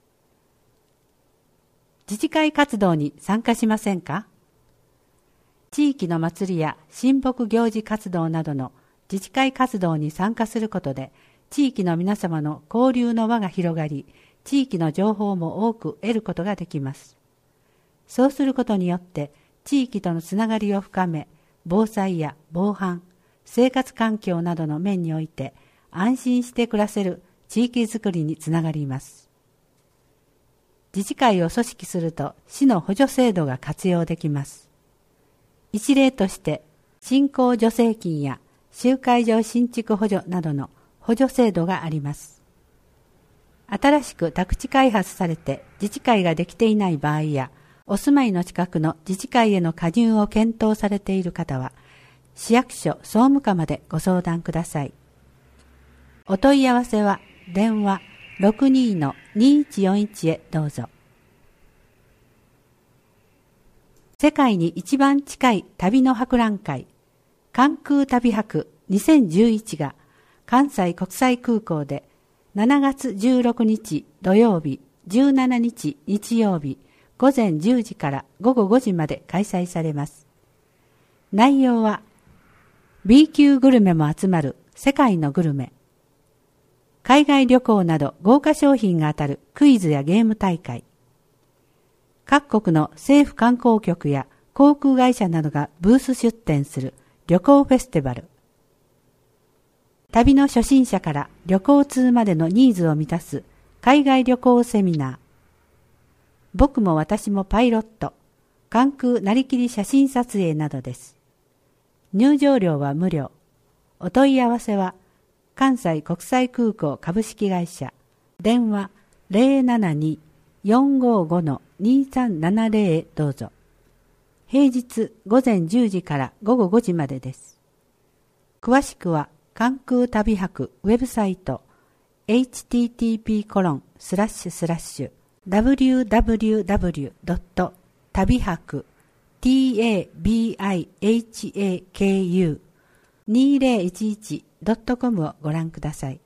自治会活動に参加しませんか？地域の祭りや親睦行事活動などの自治会活動に参加することで、地域の皆様の交流の輪が広がり、地域の情報も多く得ることができます。そうすることによって、地域とのつながりを深め、防災や防犯、生活環境などの面において安心して暮らせる地域づくりにつながります。自治会を組織すると市の補助制度が活用できます。一例として振興助成金や集会場新築補助などの補助制度があります。新しく宅地開発されて自治会ができていない場合や、お住まいの近くの自治会への加入を検討されている方は、市役所総務課までご相談ください。お問い合わせは電話 62-2141 へどうぞ。世界に一番近い旅の博覧会、関空旅博2011が関西国際空港で7月16日土曜日、17日日曜日、午前10時から午後5時まで開催されます。内容は B 級グルメも集まる世界のグルメ、海外旅行など豪華商品が当たるクイズやゲーム大会、各国の政府観光局や航空会社などがブース出展する旅行フェスティバル、旅の初心者から旅行通までのニーズを満たす海外旅行セミナー、僕も私もパイロット、関空なりきり写真撮影などです。入場料は無料。お問い合わせは関西国際空港株式会社電話 455-2370へどうぞ。平日午前10時から午後5時までです。詳しくは関空旅泊ウェブサイト http://www.tabihaku tabihaku2011.com をご覧ください。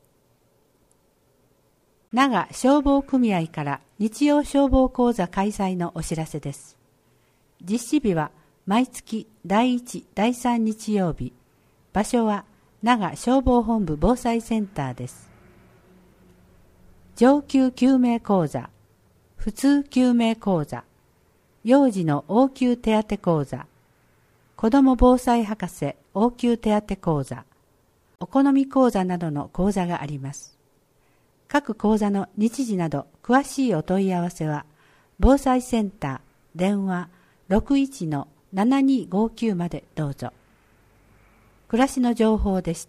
那賀消防組合から日曜消防講座開催のお知らせです。実施日は毎月第1、第3日曜日。場所は那賀消防本部防災センターです。上級救命講座、普通救命講座、幼児の応急手当講座、子ども防災博士応急手当講座、お好み講座などの講座があります。各講座の日時など詳しいお問い合わせは、防災センター電話 61-7259 までどうぞ。暮らしの情報でした。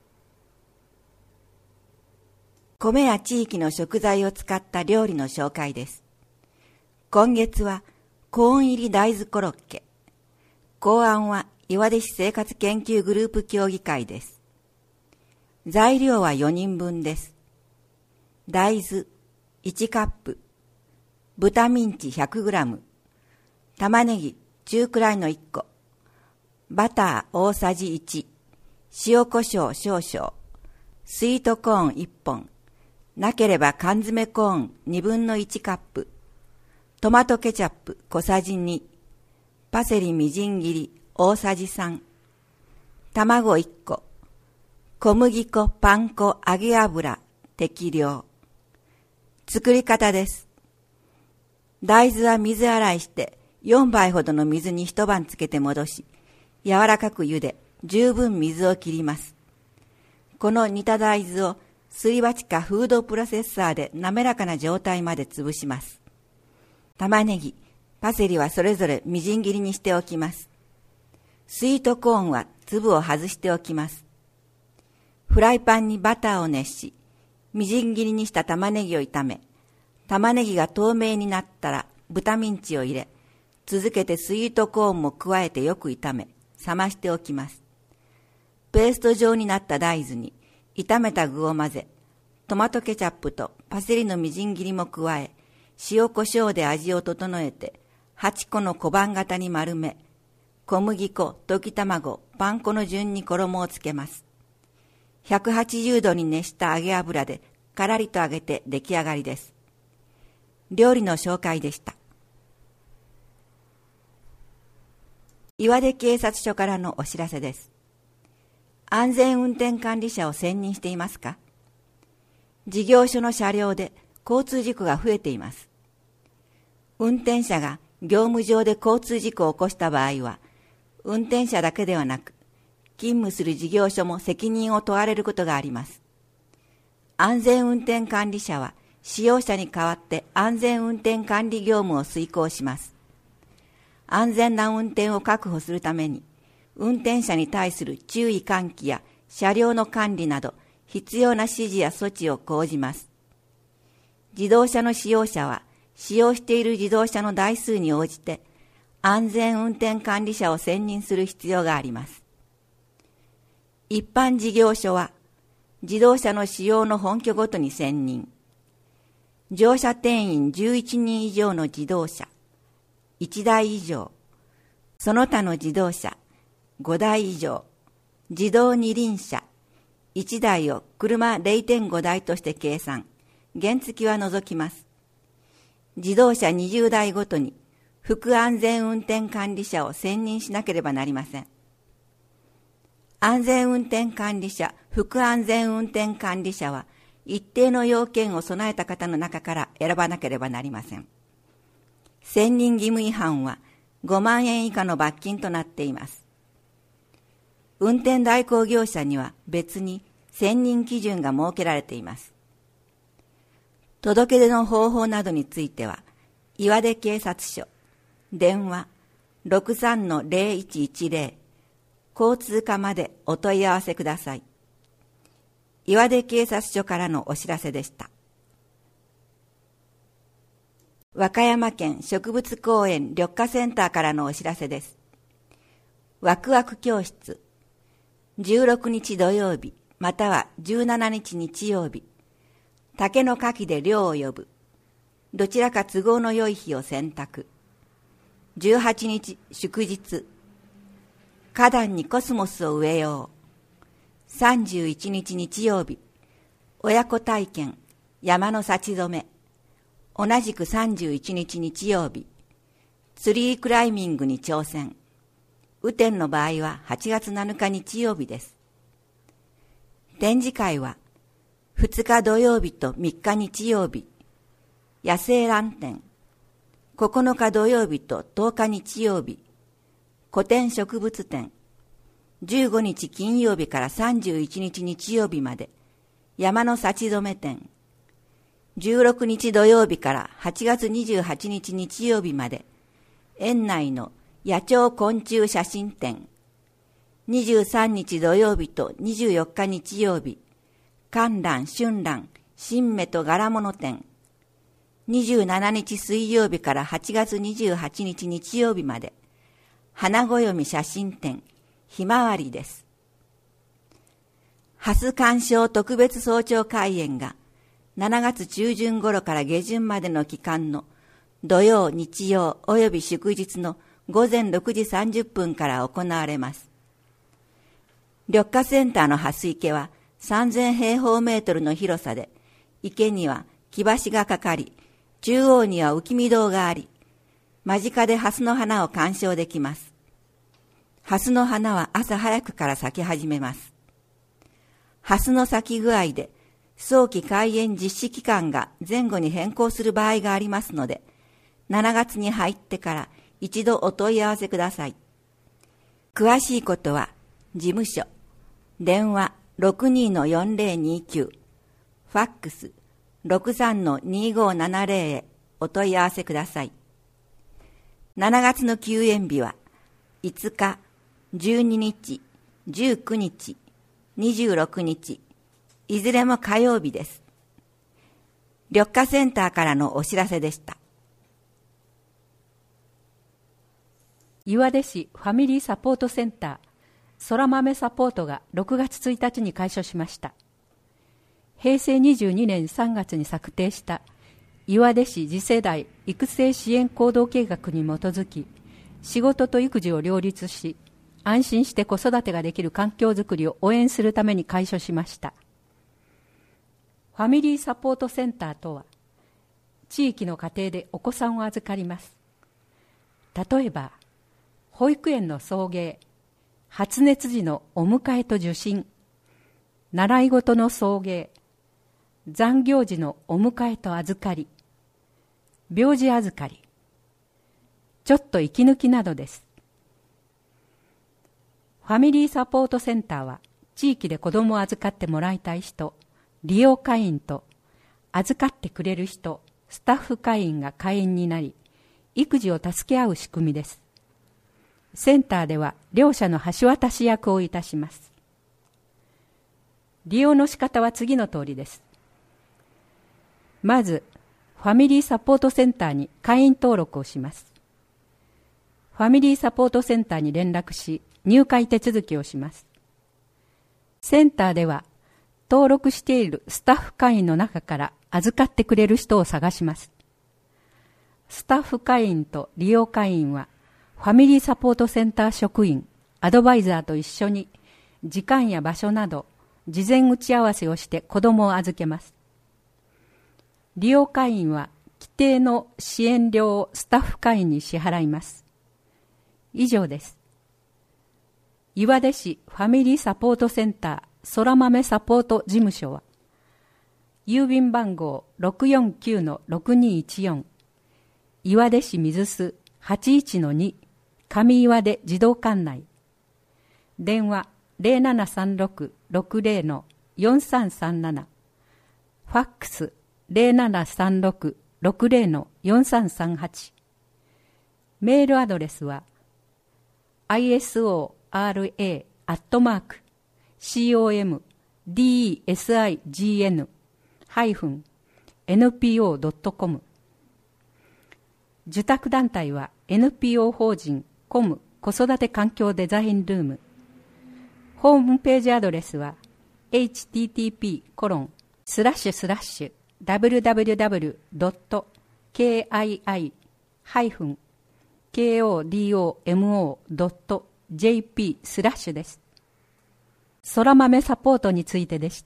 米や地域の食材を使った料理の紹介です。今月はコーン入り大豆コロッケ。考案は岩出市生活研究グループ協議会です。材料は4人分です。大豆1カップ、豚ミンチ 100g、玉ねぎ中くらいの1個、バター大さじ1、塩コショウ少々、スイートコーン1本、なければ缶詰コーン2分の1カップ、トマトケチャップ小さじ2、パセリみじん切り大さじ3、卵1個、小麦粉、パン粉、揚げ油適量。作り方です。大豆は水洗いして4杯ほどの水に一晩つけて戻し、柔らかく茹で、十分水を切ります。この煮た大豆をすり鉢かフードプロセッサーで滑らかな状態まで潰します。玉ねぎ、パセリはそれぞれみじん切りにしておきます。スイートコーンは粒を外しておきます。フライパンにバターを熱し、みじん切りにした玉ねぎを炒め、玉ねぎが透明になったら豚ミンチを入れ、続けてスイートコーンも加えてよく炒め、冷ましておきます。ペースト状になった大豆に炒めた具を混ぜ、トマトケチャップとパセリのみじん切りも加え、塩コショウで味を整えて、8個の小判型に丸め、小麦粉、溶き卵、パン粉の順に衣をつけます。180度に熱した揚げ油でからりと揚げて出来上がりです。料理の紹介でした。岩出警察署からのお知らせです。安全運転管理者を選任していますか？事業所の車両で交通事故が増えています。運転者が業務上で交通事故を起こした場合は、運転者だけではなく、勤務する事業所も責任を問われることがあります。安全運転管理者は使用者に代わって安全運転管理業務を遂行します。安全な運転を確保するために、運転者に対する注意喚起や車両の管理など必要な指示や措置を講じます。自動車の使用者は使用している自動車の台数に応じて安全運転管理者を選任する必要があります。一般事業所は自動車の使用の本拠ごとに選任。乗車定員11人以上の自動車1台以上、その他の自動車5台以上、自動二輪車1台を車 0.5 台として計算、原付は除きます。自動車20台ごとに副安全運転管理者を選任しなければなりません。安全運転管理者、副安全運転管理者は一定の要件を備えた方の中から選ばなければなりません。選任義務違反は5万円以下の罰金となっています。運転代行業者には別に選任基準が設けられています。届け出の方法などについては、岩出警察署、電話 63-0110、交通課までお問い合わせください。岩出警察署からのお知らせでした。 和歌山県植物公園緑化センターからのお知らせです。ワクワク教室、16日土曜日または17日日曜日、竹の柿で涼を呼ぶ。どちらか都合の良い日を選択。18日祝日、花壇にコスモスを植えよう。31日日曜日、親子体験、山の幸染め。同じく31日日曜日、ツリークライミングに挑戦。雨天の場合は8月7日日曜日です。展示会は2日土曜日と3日日曜日、野生蘭展。9日土曜日と10日日曜日、古典植物展。15日金曜日から31日日曜日まで、山の幸染め展。16日土曜日から8月28日日曜日まで、園内の野鳥昆虫写真展。23日土曜日と24日日曜日、観覧、春蘭、新芽と柄物展。27日水曜日から8月28日日曜日まで、花暦写真展、ひまわりです。蓮鑑賞特別早朝開演が7月中旬頃から下旬までの期間の土曜、日曜および祝日の午前6時30分から行われます。緑化センターの蓮池は3000平方メートルの広さで、池には木橋がかかり、中央には浮き見堂があり、間近で蓮の花を鑑賞できます。蓮の花は朝早くから咲き始めます。蓮の咲き具合で、早期開園実施期間が前後に変更する場合がありますので、7月に入ってから一度お問い合わせください。詳しいことは、事務所、電話 62-4029、ファックス 63-2570 へお問い合わせください。7月の休園日は、5日、12日、19日、26日、いずれも火曜日です。緑化センターからのお知らせでした。 岩出市ファミリーサポートセンター空豆サポートが6月1日に開所しました。平成22年3月に策定した岩出市次世代育成支援行動計画に基づき、仕事と育児を両立し、安心して子育てができる環境づくりを応援するために開所しました。ファミリーサポートセンターとは、地域の家庭でお子さんを預かります。例えば、保育園の送迎、発熱時のお迎えと受診、習い事の送迎、残業時のお迎えと預かり、病児預かり、ちょっと息抜きなどです。ファミリーサポートセンターは、地域で子供を預かってもらいたい人、利用会員と預かってくれる人、スタッフ会員が会員になり、育児を助け合う仕組みです。センターでは両者の橋渡し役をいたします。利用の仕方は次の通りです。まず、ファミリーサポートセンターに会員登録をします。ファミリーサポートセンターに連絡し、入会手続きをします。センターでは、登録しているスタッフ会員の中から預かってくれる人を探します。スタッフ会員と利用会員は、ファミリーサポートセンター職員、アドバイザーと一緒に時間や場所など事前打ち合わせをして子供を預けます。利用会員は規定の支援料をスタッフ会員に支払います。以上です。岩出市ファミリーサポートセンター空豆サポート事務所は、郵便番号 649-6214 岩出市水洲 81-2 上岩出児童館内、電話 0736-60-4337、ファックス 0736-60-4338、メールアドレスは isora@comdesign-npo.com 受託団体は NPO 法人コム子育て環境デザインルーム。ホームページアドレスは http://www.ki-kodomo.jp/ です。そら豆サポートについてでした。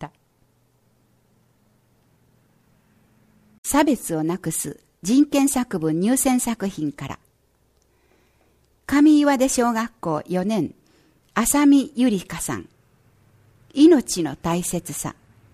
差別をなくす人権作文入選作品から、上岩出小学校4年浅見ゆりかさん、命の大切さ。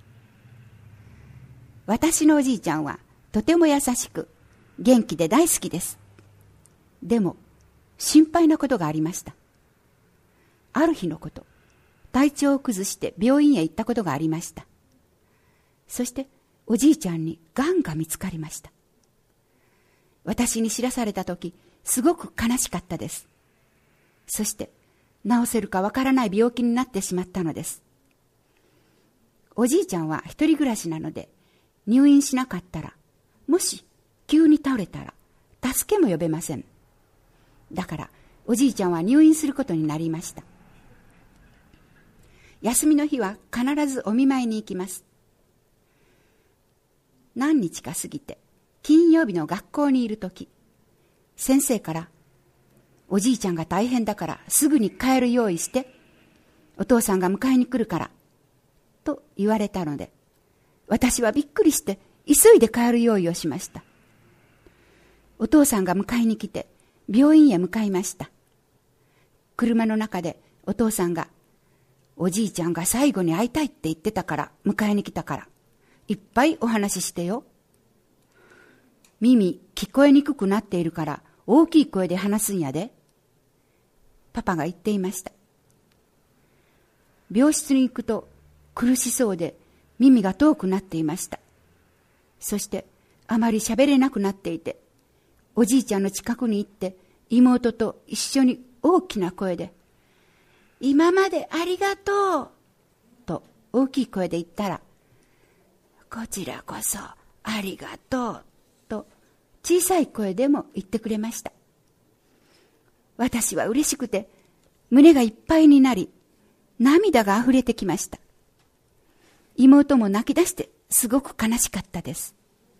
私のおじいちゃんはとても優しく元気で大好きです。でも心配なことがありました。ある日のこと、体調を崩して病院へ行ったことがありました。そしておじいちゃんにがんが見つかりました。私に知らされたとき、すごく悲しかったです。そして治せるかわからない病気になってしまったのです。おじいちゃんは一人暮らしなので、入院しなかったら、もし急に倒れたら助けも呼べません。だからおじいちゃんは入院することになりました。休みの日は必ずお見舞いに行きます。何日か過ぎて金曜日の学校にいるとき、先生からおじいちゃんが大変だからすぐに帰る用意して、お父さんが迎えに来るからと言われたので、私はびっくりして急いで帰る用意をしました。お父さんが迎えに来て病院へ向かいました。車の中でお父さんが、おじいちゃんが最後に会いたいって言ってたから迎えに来たからいっぱいお話ししてよ。耳聞こえにくくなっているから大きい声で話すんやで。パパが言っていました。病室に行くと苦しそうで耳が遠くなっていました。そしてあまり喋れなくなっていて、おじいちゃんの近くに行って妹と一緒に大きな声で、今までありがとうと大きい声で言ったら、こちらこそありがとうと小さい声でも言ってくれました。私は嬉しくて胸がいっぱいになり、涙があふれてきました。妹も泣き出してすごく悲しかったです。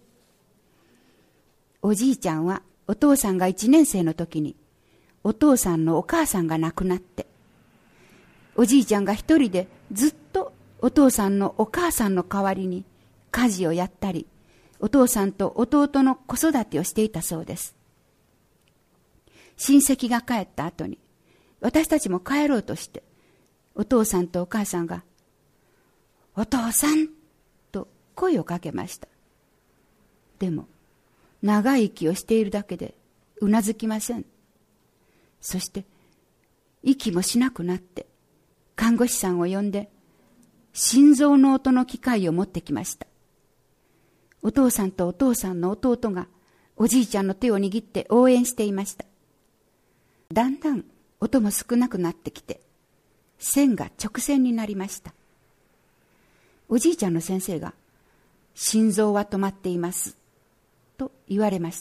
おじいちゃんはお父さんが1年生の時にお父さんのお母さんが亡くなって、おじいちゃんが一人でずっとお父さんのお母さんの代わりに家事をやったり、お父さんと弟の子育てをしていたそうです。親戚が帰った後に私たちも帰ろうとして、お父さんとお母さんが、お父さんと声をかけました。でも長い息をしているだけでうなずきません。そして息もしなくなって、看護師さんを呼んで心臓の音の機械を持ってきました。お父さんとお父さんの弟がおじいちゃんの手を握って応援していました。だんだん音も少なくなってきて、線が直線になりました。おじいちゃんの先生が、心臓は止まっていますと言われました。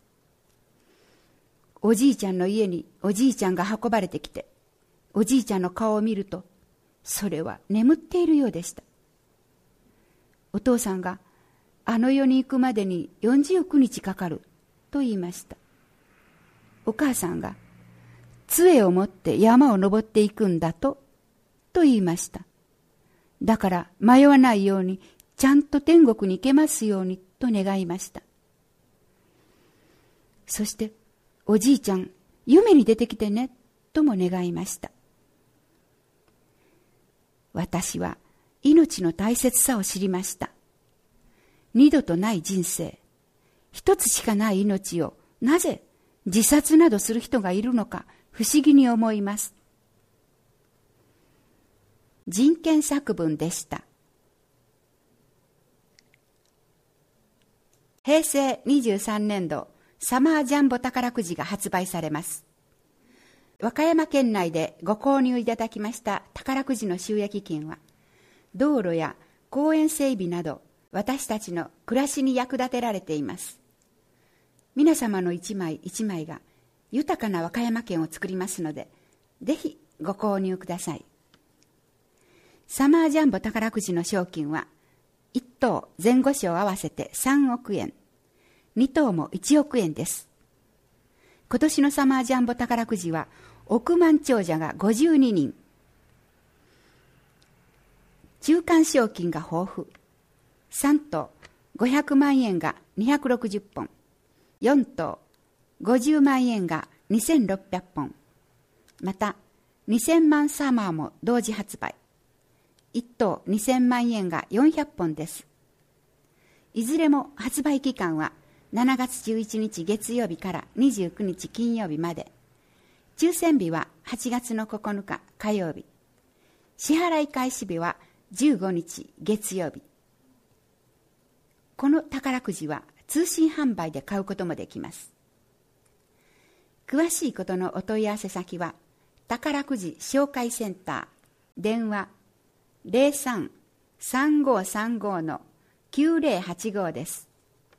おじいちゃんの家におじいちゃんが運ばれてきて、おじいちゃんの顔を見ると、それは眠っているようでした。お父さんが、あの世に行くまでに49日かかると言いました。お母さんが、杖を持って山を登っていくんだと言いました。だから迷わないように、ちゃんと天国に行けますようにと願いました。そしておじいちゃん、夢に出てきてねとも願いました。私は命の大切さを知りました。二度とない人生、一つしかない命をなぜ自殺などする人がいるのか不思議に思います。人権作文でした。平成23年度サマージャンボ宝くじが発売されます。和歌山県内でご購入いただきました宝くじの収益金は、道路や公園整備など私たちの暮らしに役立てられています。 皆様の一枚一枚が豊かな和歌山県を作りますので、ぜひご購入ください。サマージャンボ宝くじの賞金は1等前後賞合わせて3億円、2等も1億円です。今年のサマージャンボ宝くじは億万長者が52人、中間賞金が豊富。3等500万円が260本、4等50万円が2600本、また2000万サマーも同時発売。1等2000万円が400本です。いずれも発売期間は7月11日月曜日から29日金曜日まで。抽選日は8月の9日火曜日。支払い開始日は15日月曜日。この宝くじは通信販売で買うこともできます。詳しいことのお問い合わせ先は宝くじ紹介センター、電話 03-3535-9085 です。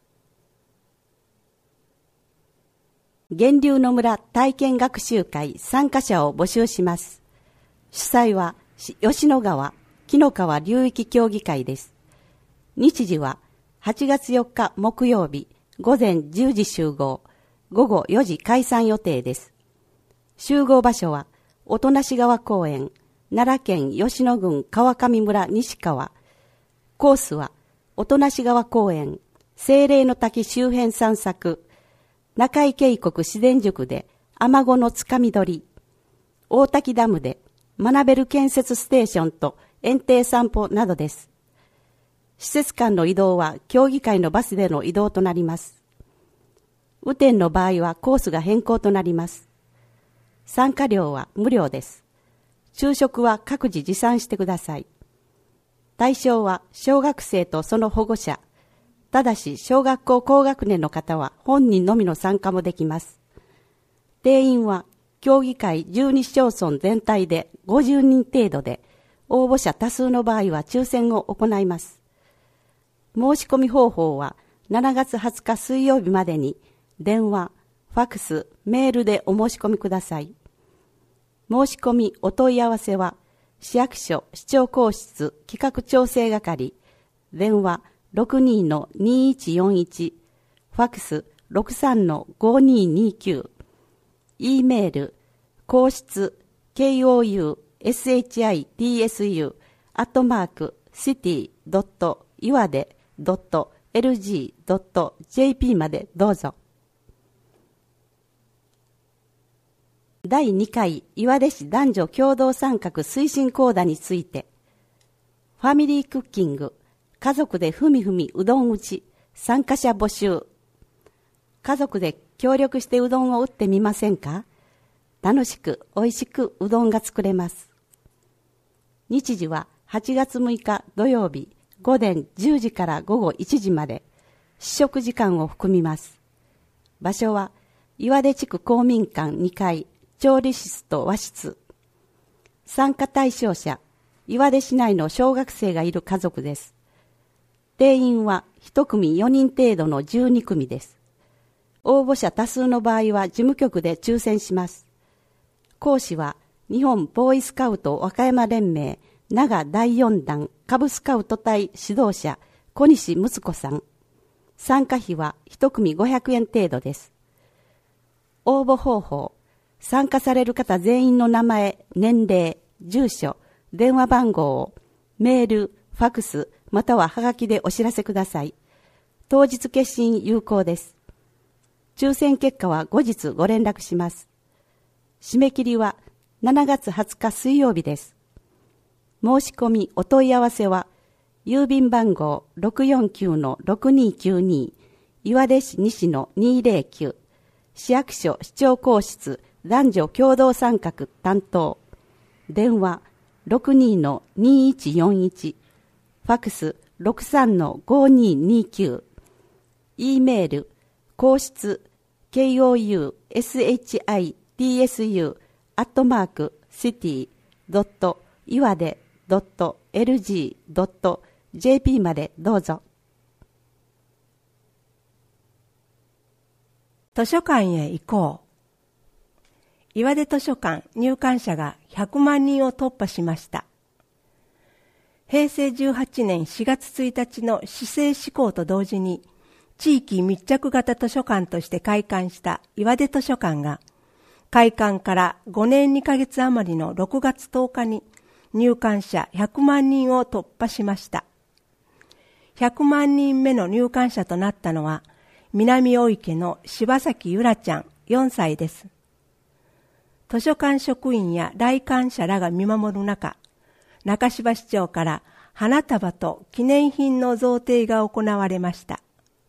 源流の村体験学習会参加者を募集します。主催は吉野川紀の川流域協議会です。日時は8月4日木曜日午前10時集合、午後4時解散予定です。集合場所は音無川公園、奈良県吉野郡川上村西川。コースは音無川公園、精霊の滝周辺散策、中井渓谷自然塾でアマゴのつかみ取り、大滝ダムで学べる建設ステーションと園庭散歩などです。施設間の移動は協議会のバスでの移動となります。雨天の場合はコースが変更となります。参加料は無料です。昼食は各自持参してください。対象は小学生とその保護者。ただし小学校高学年の方は本人のみの参加もできます。定員は協議会12市町村全体で50人程度で、応募者多数の場合は抽選を行います。申し込み方法は7月20日水曜日までに電話、ファクス、メールでお申し込みください。申し込みお問い合わせは市役所市長公室企画調整係、電話 62-2141、ファクス 63-5229、E メール公室 kouscity.iwade.lg.jp までどうぞ。第2回岩出市男女共同参画推進講座について、ファミリークッキング、家族でふみふみうどん打ち、参加者募集。家族で協力してうどんを打ってみませんか？楽しく美味しくうどんが作れます。日時は8月6日土曜日午前10時から午後1時まで、試食時間を含みます。場所は岩出地区公民館2階、調理室と和室。参加対象者、岩出市内の小学生がいる家族です。定員は1組4人程度の12組です。応募者多数の場合は事務局で抽選します。講師は日本ボーイスカウト和歌山連盟長第4弾下部スカウト隊指導者小西睦子さん。参加費は1組500円程度です。応募方法、参加される方全員の名前、年齢、住所、電話番号をメール、ファクス、またははがきでお知らせください。当日決心有効です。抽選結果は後日ご連絡します。締め切りは7月20日水曜日です。申し込みお問い合わせは郵便番号 649-6292 岩出市西の209、市役所市長公室男女共同参画担当、電話 62-2141、ファクス 63-5229、E メール公室 kouscity.iwade.lg.jp までどうぞ。 図書館へ行こう。岩出図書館入館者が100万人を突破しました。平成18年4月1日の市政施行と同時に地域密着型図書館として開館した岩出図書館が開館から5年2ヶ月余りの6月10日に入館者100万人を突破しました。100万人目の入館者となったのは南大池の柴崎ゆらちゃん4歳です。図書館職員や来館者らが見守る中、中柴市長から花束と記念品の贈呈が行われました。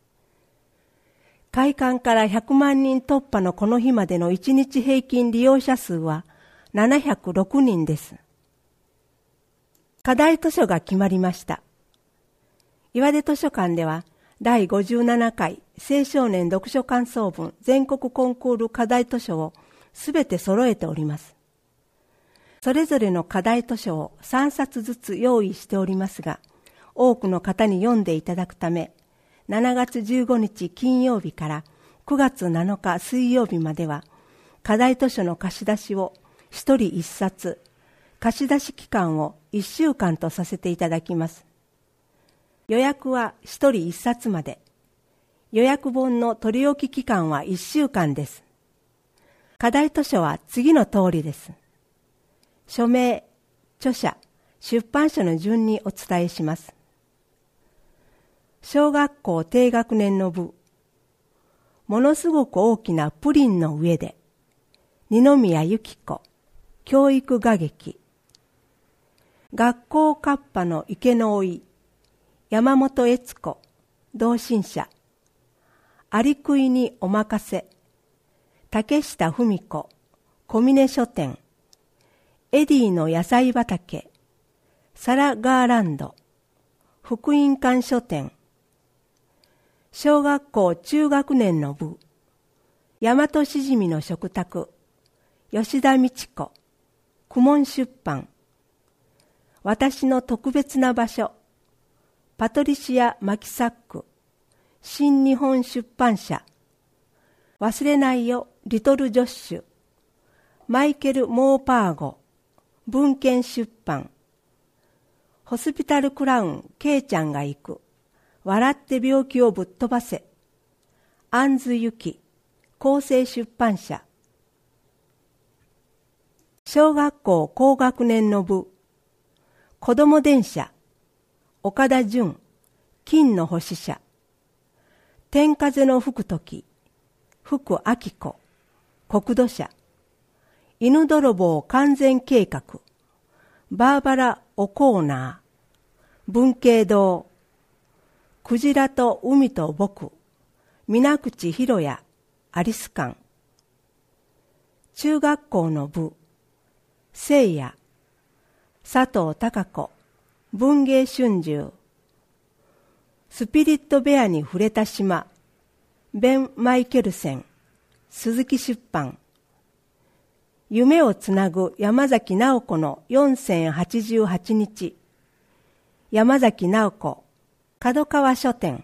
開館から100万人突破のこの日までの1日平均利用者数は706人です。課題図書が決まりました。岩出図書館では第57回青少年読書感想文全国コンクール課題図書をすべて揃えております。それぞれの課題図書を3冊ずつ用意しておりますが、多くの方に読んでいただくため、7月15日金曜日から9月7日水曜日までは、課題図書の貸し出しを1人1冊、貸し出し期間を1週間とさせていただきます。予約は1人1冊まで。予約本の取り置き期間は1週間です。課題図書は次の通りです。署名、著者、出版社の順にお伝えします。小学校低学年の部。ものすごく大きなプリンの上で。二宮由紀子、教育歌劇。学校カッパの池の老い。山本悦子、同心者。アリクイにおまかせ。竹下文子、小峰書店。エディの野菜畑。サラ・ガーランド。福音館書店。小学校中学年の部。大和しじみの食卓。吉田美智子。公文出版。私の特別な場所。パトリシア・マキサック。新日本出版社。忘れないよ、リトル・ジョッシュ。マイケル・モーパーゴ。文献出版。ホスピタル・クラウン、ケイちゃんが行く。笑って病気をぶっ飛ばせ。アンズ・ユキ。厚生出版社。小学校高学年の部。子供電車。岡田純、金の星社。天風の吹くとき、福明子、国土社。犬泥棒完全計画、バーバラ・オコーナー、文慶堂。クジラと海と僕、水口博也、アリス館。中学校の部、聖夜、佐藤孝子、文芸春秋。スピリットベアに触れた島、ベン・マイケルセン、鈴木出版。夢をつなぐ山崎直子の4088日、山崎直子、角川書店。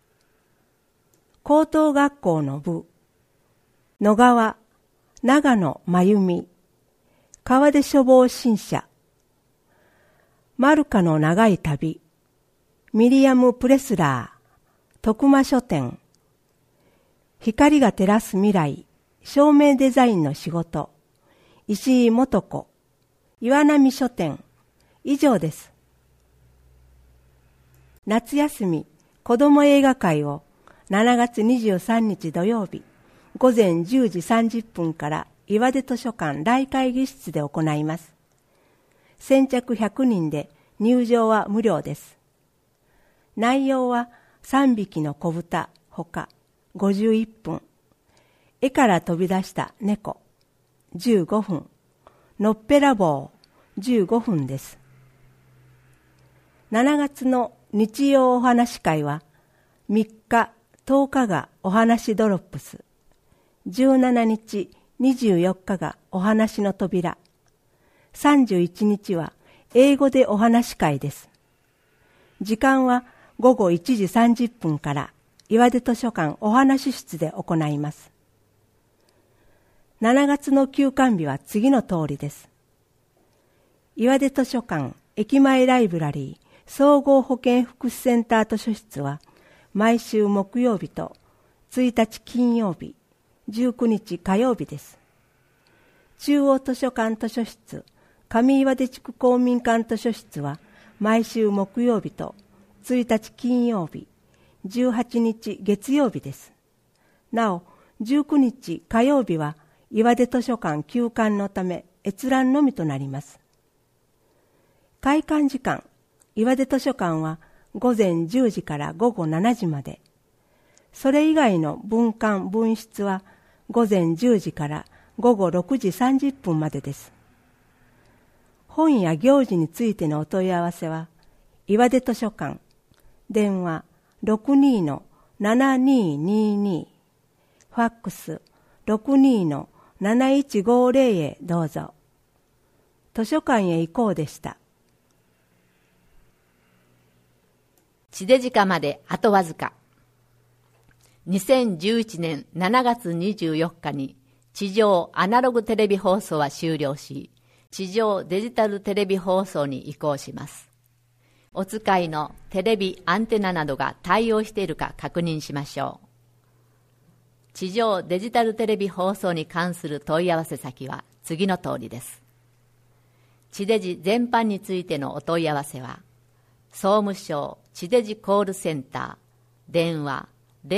高等学校の部、野川、長野真由美、川出書房新社。マルカの長い旅、ミリアム・プレスラー、徳間書店。光が照らす未来、照明デザインの仕事、石井素子、岩波書店。以上です。夏休み子ども映画会を7月23日土曜日午前10時30分から岩出図書館大会議室で行います。先着100人で入場は無料です。内容は3匹の子豚ほか51分、絵から飛び出した猫15分、のっぺらぼう15分です。7月の日曜お話会は3日、10日がお話ドロップス、17日、24日がお話の扉、31日は英語でお話会です。時間は午後1時30分から岩出図書館お話室で行います。 7月の休館日は次の通りです。岩出図書館、駅前ライブラリー、総合保健福祉センター図書室は毎週木曜日と1日金曜日、19日火曜日です。中央図書館図書室、上岩出地区公民館図書室は毎週木曜日と1日金曜日、18日月曜日です。なお、19日火曜日は岩出図書館休館のため閲覧のみとなります。開館時間、岩出図書館は午前10時から午後7時まで。それ以外の分館・分室は午前10時から午後6時30分までです。本や行事についてのお問い合わせは、岩出図書館、電話 62-7222、ファックス 62-7150 へどうぞ。図書館へ行こうでした。 地デジ化まであとわずか。2011年7月24日に地上アナログテレビ放送は終了し、地上デジタルテレビ放送に移行します。お使いのテレビアンテナなどが対応しているか確認しましょう。地上デジタルテレビ放送に関する問い合わせ先は次の通りです。地デジ全般についてのお問い合わせは、総務省地デジコールセンター、電話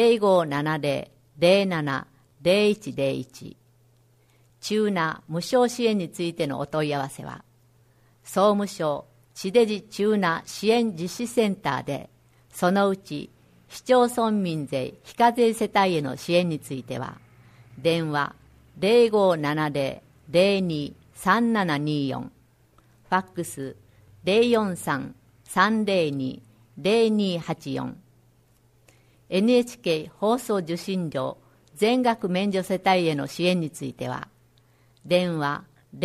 0570-07-0101、チューナ無償支援についてのお問い合わせは、総務省地デジチューナ支援実施センターで、そのうち市町村民税非課税世帯への支援については、電話 0570-02-3724、ファックス 043-302-0284、NHK 放送受信料全額免除世帯への支援については、電話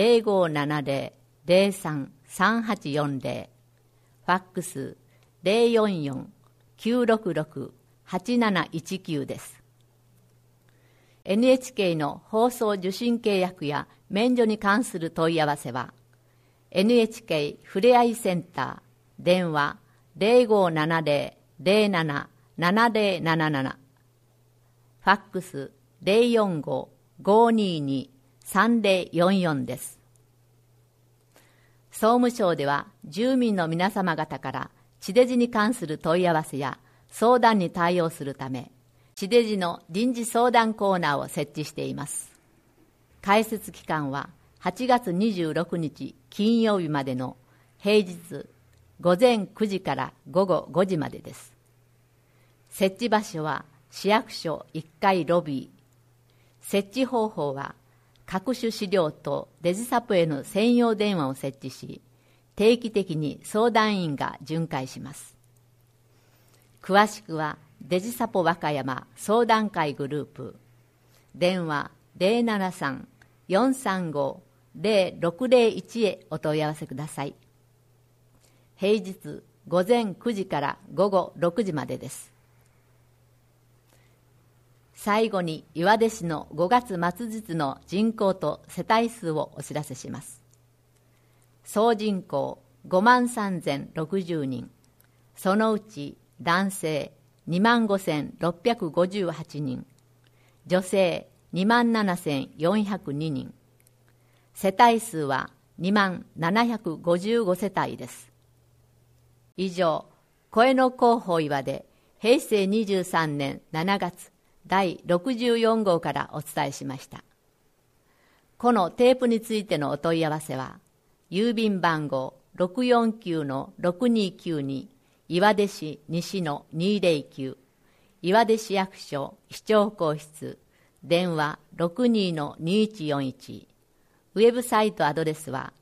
0570-03-3840、ファックス 044-966-8719 です。NHK の放送受信契約や免除に関する問い合わせは、NHK ふれあいセンター、電話 0570-07-7077、ファックス 045-522-3044 です。総務省では住民の皆様方から地デジに関する問い合わせや相談に対応するため、地デジの臨時相談コーナーを設置しています。開設期間は8月26日金曜日までの平日午前9時から午後5時までです。設置場所は市役所1階ロビー。設置方法は各種資料とデジサポへの専用電話を設置し、定期的に相談員が巡回します。詳しくはデジサポ和歌山相談会グループ、電話 073-435-0601 へお問い合わせください。平日午前9時から午後6時までです。最後に岩出市の5月末日の人口と世帯数をお知らせします。総人口53,060人、そのうち男性25,658人、女性27,402人、世帯数は27,755世帯です。以上、声の広報岩で平成23年7月第64号からお伝えしました。このテープについてのお問い合わせは、郵便番号 649-6292 岩出市西の209、岩出市役所市長公室、電話 62-2141、ウェブサイトアドレスは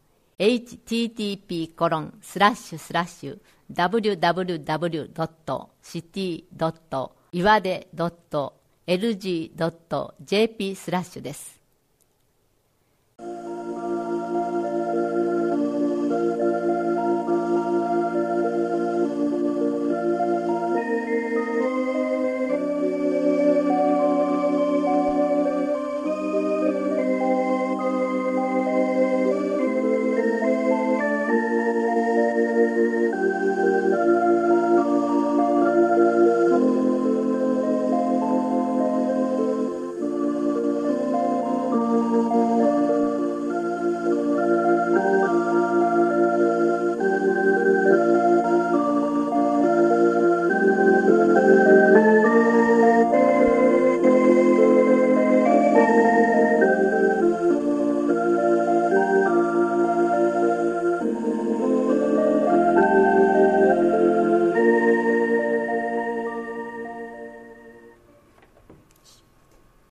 http://www.city.iwade.lg.jp/ です。 す。